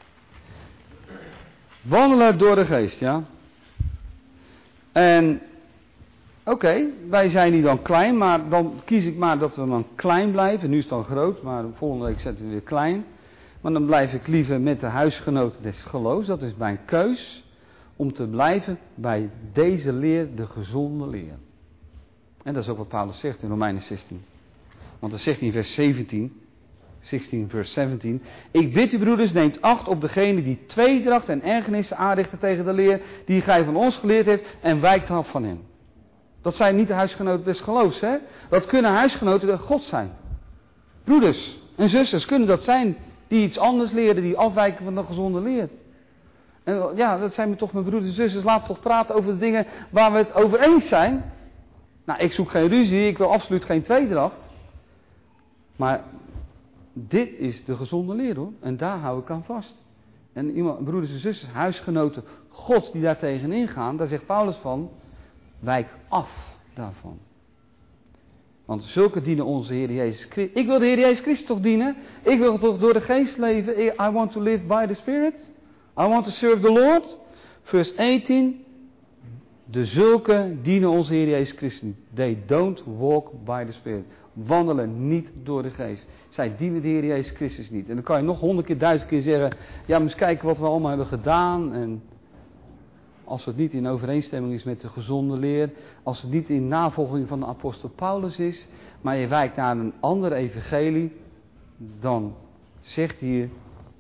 Wandelen door de geest, ja. En... Oké, wij zijn niet dan klein, maar dan kies ik maar dat we dan klein blijven. Nu is het dan groot, maar volgende week zetten we weer klein. Maar dan blijf ik liever met de huisgenoten des geloofs. Dat is mijn keus om te blijven bij deze leer, de gezonde leer. En dat is ook wat Paulus zegt in Romeinen 16. Want dan zegt hij in vers 17, 16 vers 17. Ik bid u broeders, neemt acht op degene die tweedracht en ergernissen aanrichten tegen de leer die gij van ons geleerd heeft en wijkt af van hen. Dat zijn niet de huisgenoten des geloofs, hè? Dat kunnen huisgenoten de God zijn. Broeders en zusters kunnen dat zijn die iets anders leren, die afwijken van de gezonde leer. En ja, dat zijn toch mijn broeders en zusters. Laten we toch praten over de dingen waar we het over eens zijn. Nou, ik zoek geen ruzie, ik wil absoluut geen tweedracht. Maar dit is de gezonde leer, hoor. En daar hou ik aan vast. En broeders en zusters, huisgenoten Gods die daar tegenin gaan, daar zegt Paulus van, wijk af daarvan. Want zulke dienen onze Heer Jezus Christus. Ik wil de Heer Jezus Christus toch dienen? Ik wil toch door de geest leven? I want to live by the Spirit. I want to serve the Lord. Vers 18. De zulke dienen onze Heer Jezus Christus niet. They don't walk by the Spirit. Wandelen niet door de geest. Zij dienen de Heer Jezus Christus niet. En dan kan je nog 100 keer, 1000 keer zeggen. Ja, maar eens kijken wat we allemaal hebben gedaan. En als het niet in overeenstemming is met de gezonde leer. Als het niet in navolging van de apostel Paulus is. Maar je wijkt naar een ander evangelie. Dan zegt hier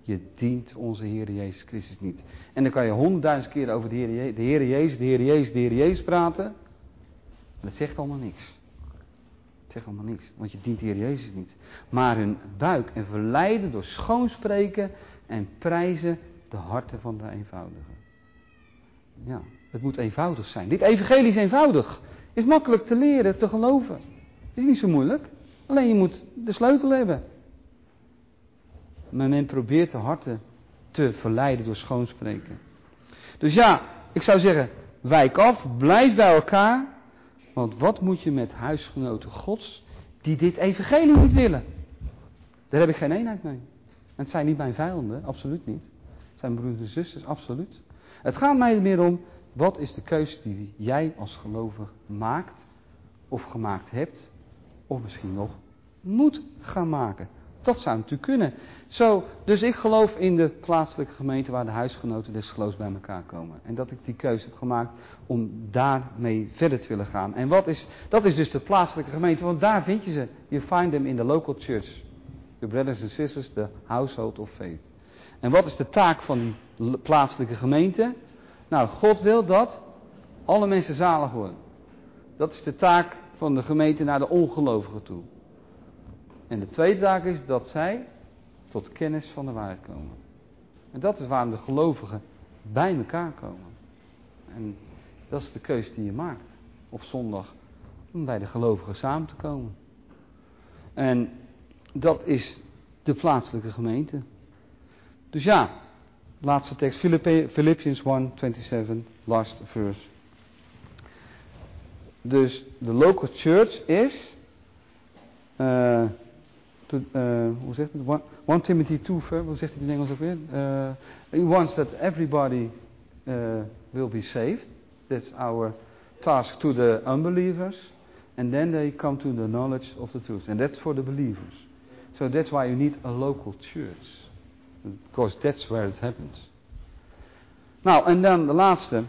Je dient onze Heer Jezus Christus niet. En dan kan je 100.000 keer over de Heer Jezus, de Heer Jezus, de Heer Jezus praten. Maar dat zegt allemaal niks. Het zegt allemaal niks, want je dient de Heer Jezus niet. Maar hun buik en verleiden door schoonspreken en prijzen de harten van de eenvoudigen. Ja, het moet eenvoudig zijn. Dit evangelie is eenvoudig. Is makkelijk te leren, te geloven. Is niet zo moeilijk. Alleen je moet de sleutel hebben. Maar men probeert de harten te verleiden door schoonspreken. Dus ja, ik zou zeggen, wijk af, blijf bij elkaar. Want wat moet je met huisgenoten Gods die dit evangelie niet willen? Daar heb ik geen eenheid mee. En het zijn niet mijn vijanden, absoluut niet. Het zijn broeders en zusters, absoluut. Het gaat mij meer om, wat is de keuze die jij als gelovig maakt, of gemaakt hebt, of misschien nog moet gaan maken. Dat zou natuurlijk kunnen. Dus ik geloof in de plaatselijke gemeente waar de huisgenoten des geloofs bij elkaar komen. En dat ik die keuze heb gemaakt om daarmee verder te willen gaan. En dat is dus de plaatselijke gemeente, want daar vind je ze. You find them in the local church. Your brothers and sisters, the household of faith. En wat is de taak van die plaatselijke gemeente? Nou, God wil dat alle mensen zalig worden. Dat is de taak van de gemeente naar de ongelovigen toe. En de tweede taak is dat zij tot kennis van de waarheid komen. En dat is waarom de gelovigen bij elkaar komen. En dat is de keuze die je maakt op zondag. Om bij de gelovigen samen te komen. En dat is de plaatselijke gemeente. Dus ja, laatste tekst. Philippians 1:27, last verse. Dus de local church is... hoe zegt het? 1 Timothy 2, hoe zegt het in Engels ook weer? He wants that everybody will be saved. That's our task to the unbelievers. And then they come to the knowledge of the truth. And that's for the believers. So that's why you need a local church. Because that's where it happens. Nou, en dan de laatste.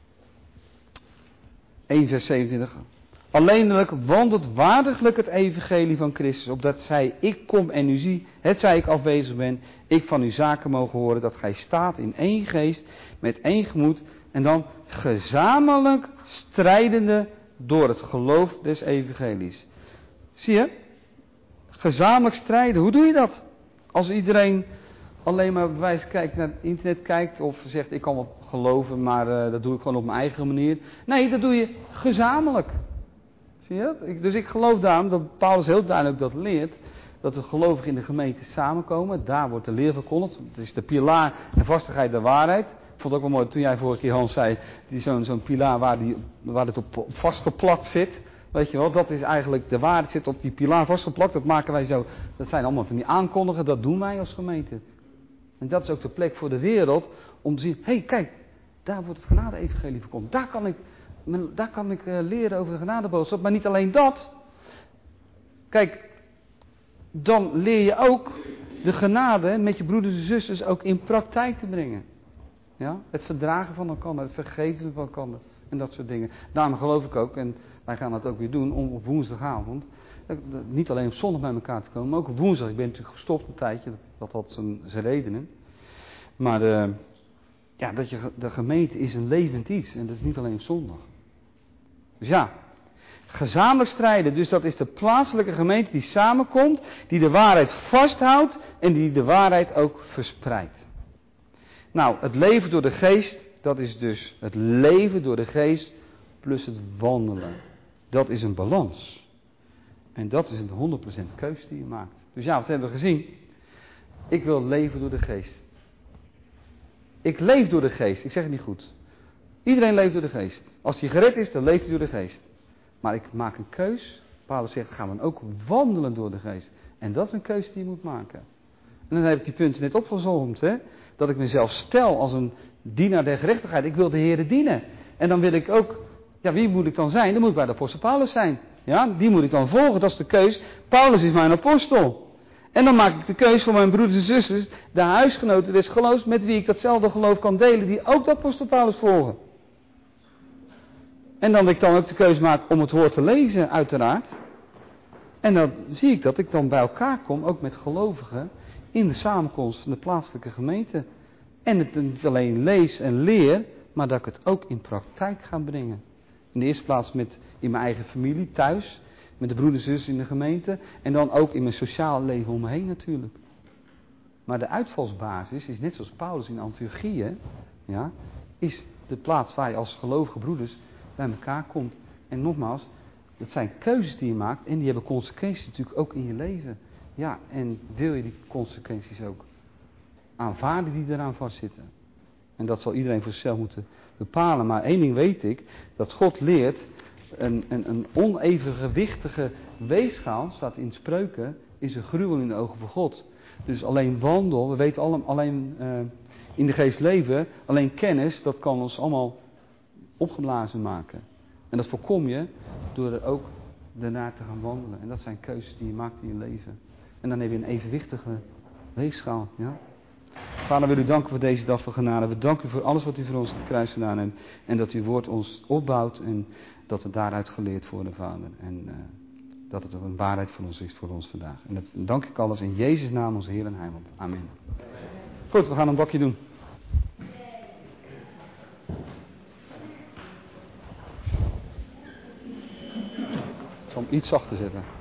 1 vers 27. Alleenlijk wandelt waardiglijk het evangelie van Christus, opdat zij, ik kom en u zie, het zij ik afwezig ben, ik van uw zaken mogen horen, dat gij staat in één geest, met één gemoed, en dan gezamenlijk strijdende door het geloof des evangelies. Zie je? Gezamenlijk strijden, hoe doe je dat? Als iedereen alleen maar bewijs kijkt naar het internet kijkt, of zegt ik kan wel geloven, maar dat doe ik gewoon op mijn eigen manier. Nee, dat doe je gezamenlijk. Zie je? Dus ik geloof daarom dat Paulus heel duidelijk dat leert. Dat de gelovigen in de gemeente samenkomen. Daar wordt de leer verkondigd. Het is de pilaar en vastigheid der waarheid. Ik vond het ook wel mooi toen jij vorige keer, Hans, zei. Zo'n pilaar waar het op vastgeplakt zit. Weet je wel, dat is eigenlijk de waarheid zit op die pilaar vastgeplakt. Dat maken wij zo. Dat zijn allemaal van die aankondigen. Dat doen wij als gemeente. En dat is ook de plek voor de wereld. Om te zien. Hé, kijk. Daar wordt het genade-evangelie verkondigd. Daar kan ik leren over de genadeboodschap. Maar niet alleen dat. Kijk, dan leer je ook de genade met je broeders en zusters ook in praktijk te brengen. Ja? Het verdragen van elkaar, het vergeven van elkaar en dat soort dingen. Daarom geloof ik ook, en wij gaan dat ook weer doen, om op woensdagavond, niet alleen op zondag bij elkaar te komen, maar ook op woensdag. Ik ben natuurlijk gestopt een tijdje, dat had zijn redenen. Maar de gemeente is een levend iets en dat is niet alleen op zondag. Dus ja, gezamenlijk strijden. Dus dat is de plaatselijke gemeente die samenkomt, die de waarheid vasthoudt en die de waarheid ook verspreidt. Nou, het leven door de geest, dat is dus het leven door de geest plus het wandelen. Dat is een balans. En dat is een 100% keus die je maakt. Dus ja, wat hebben we gezien? Ik wil leven door de geest. Ik leef door de geest. Ik zeg het niet goed. Iedereen leeft door de geest. Als hij gered is, dan leeft hij door de geest. Maar ik maak een keus. Paulus zegt, gaan we ook wandelen door de geest. En dat is een keus die je moet maken. En dan heb ik die punten net opgezomd. Dat ik mezelf stel als een dienaar der gerechtigheid. Ik wil de Heere dienen. En dan wil ik ook, ja, wie moet ik dan zijn? Dan moet ik bij de apostel Paulus zijn. Ja, die moet ik dan volgen. Dat is de keus. Paulus is mijn apostel. En dan maak ik de keus voor mijn broeders en zusters, de huisgenoten des geloofs, met wie ik datzelfde geloof kan delen, die ook de apostel Paulus volgen. En dan dat ik dan ook de keus maak om het woord te lezen, uiteraard. En dan zie ik dat ik dan bij elkaar kom, ook met gelovigen, in de samenkomst van de plaatselijke gemeente. En het niet alleen lees en leer, maar dat ik het ook in praktijk ga brengen. In de eerste plaats in mijn eigen familie, thuis, met de broeders en zussen in de gemeente. En dan ook in mijn sociaal leven om me heen natuurlijk. Maar de uitvalsbasis is net zoals Paulus in Antiochië, ja, is de plaats waar je als gelovige broeders bij elkaar komt. En nogmaals, dat zijn keuzes die je maakt en die hebben consequenties natuurlijk ook in je leven. Ja, en wil je die consequenties ook aanvaarden die eraan vastzitten? En dat zal iedereen voor zichzelf moeten bepalen. Maar één ding weet ik, dat God leert een onevenwichtige weegschaal, staat in Spreuken, is een gruwel in de ogen van God. Dus alleen wandel, we weten alleen in de geest leven, alleen kennis, dat kan ons allemaal opgeblazen maken. En dat voorkom je door er ook daarna te gaan wandelen. En dat zijn keuzes die je maakt in je leven. En dan heb je een evenwichtige weegschaal. Ja? Vader, wil u danken voor deze dag van genade. We danken u voor alles wat u voor ons aan het kruis gedaan hebt. En dat uw woord ons opbouwt en dat we daaruit geleerd worden, Vader. En dat het een waarheid voor ons is voor ons vandaag. En dat dank ik alles in Jezus' naam, onze Heer en Heiland. Amen. Goed, we gaan een bakje doen. Ik zal hem iets zachter zetten.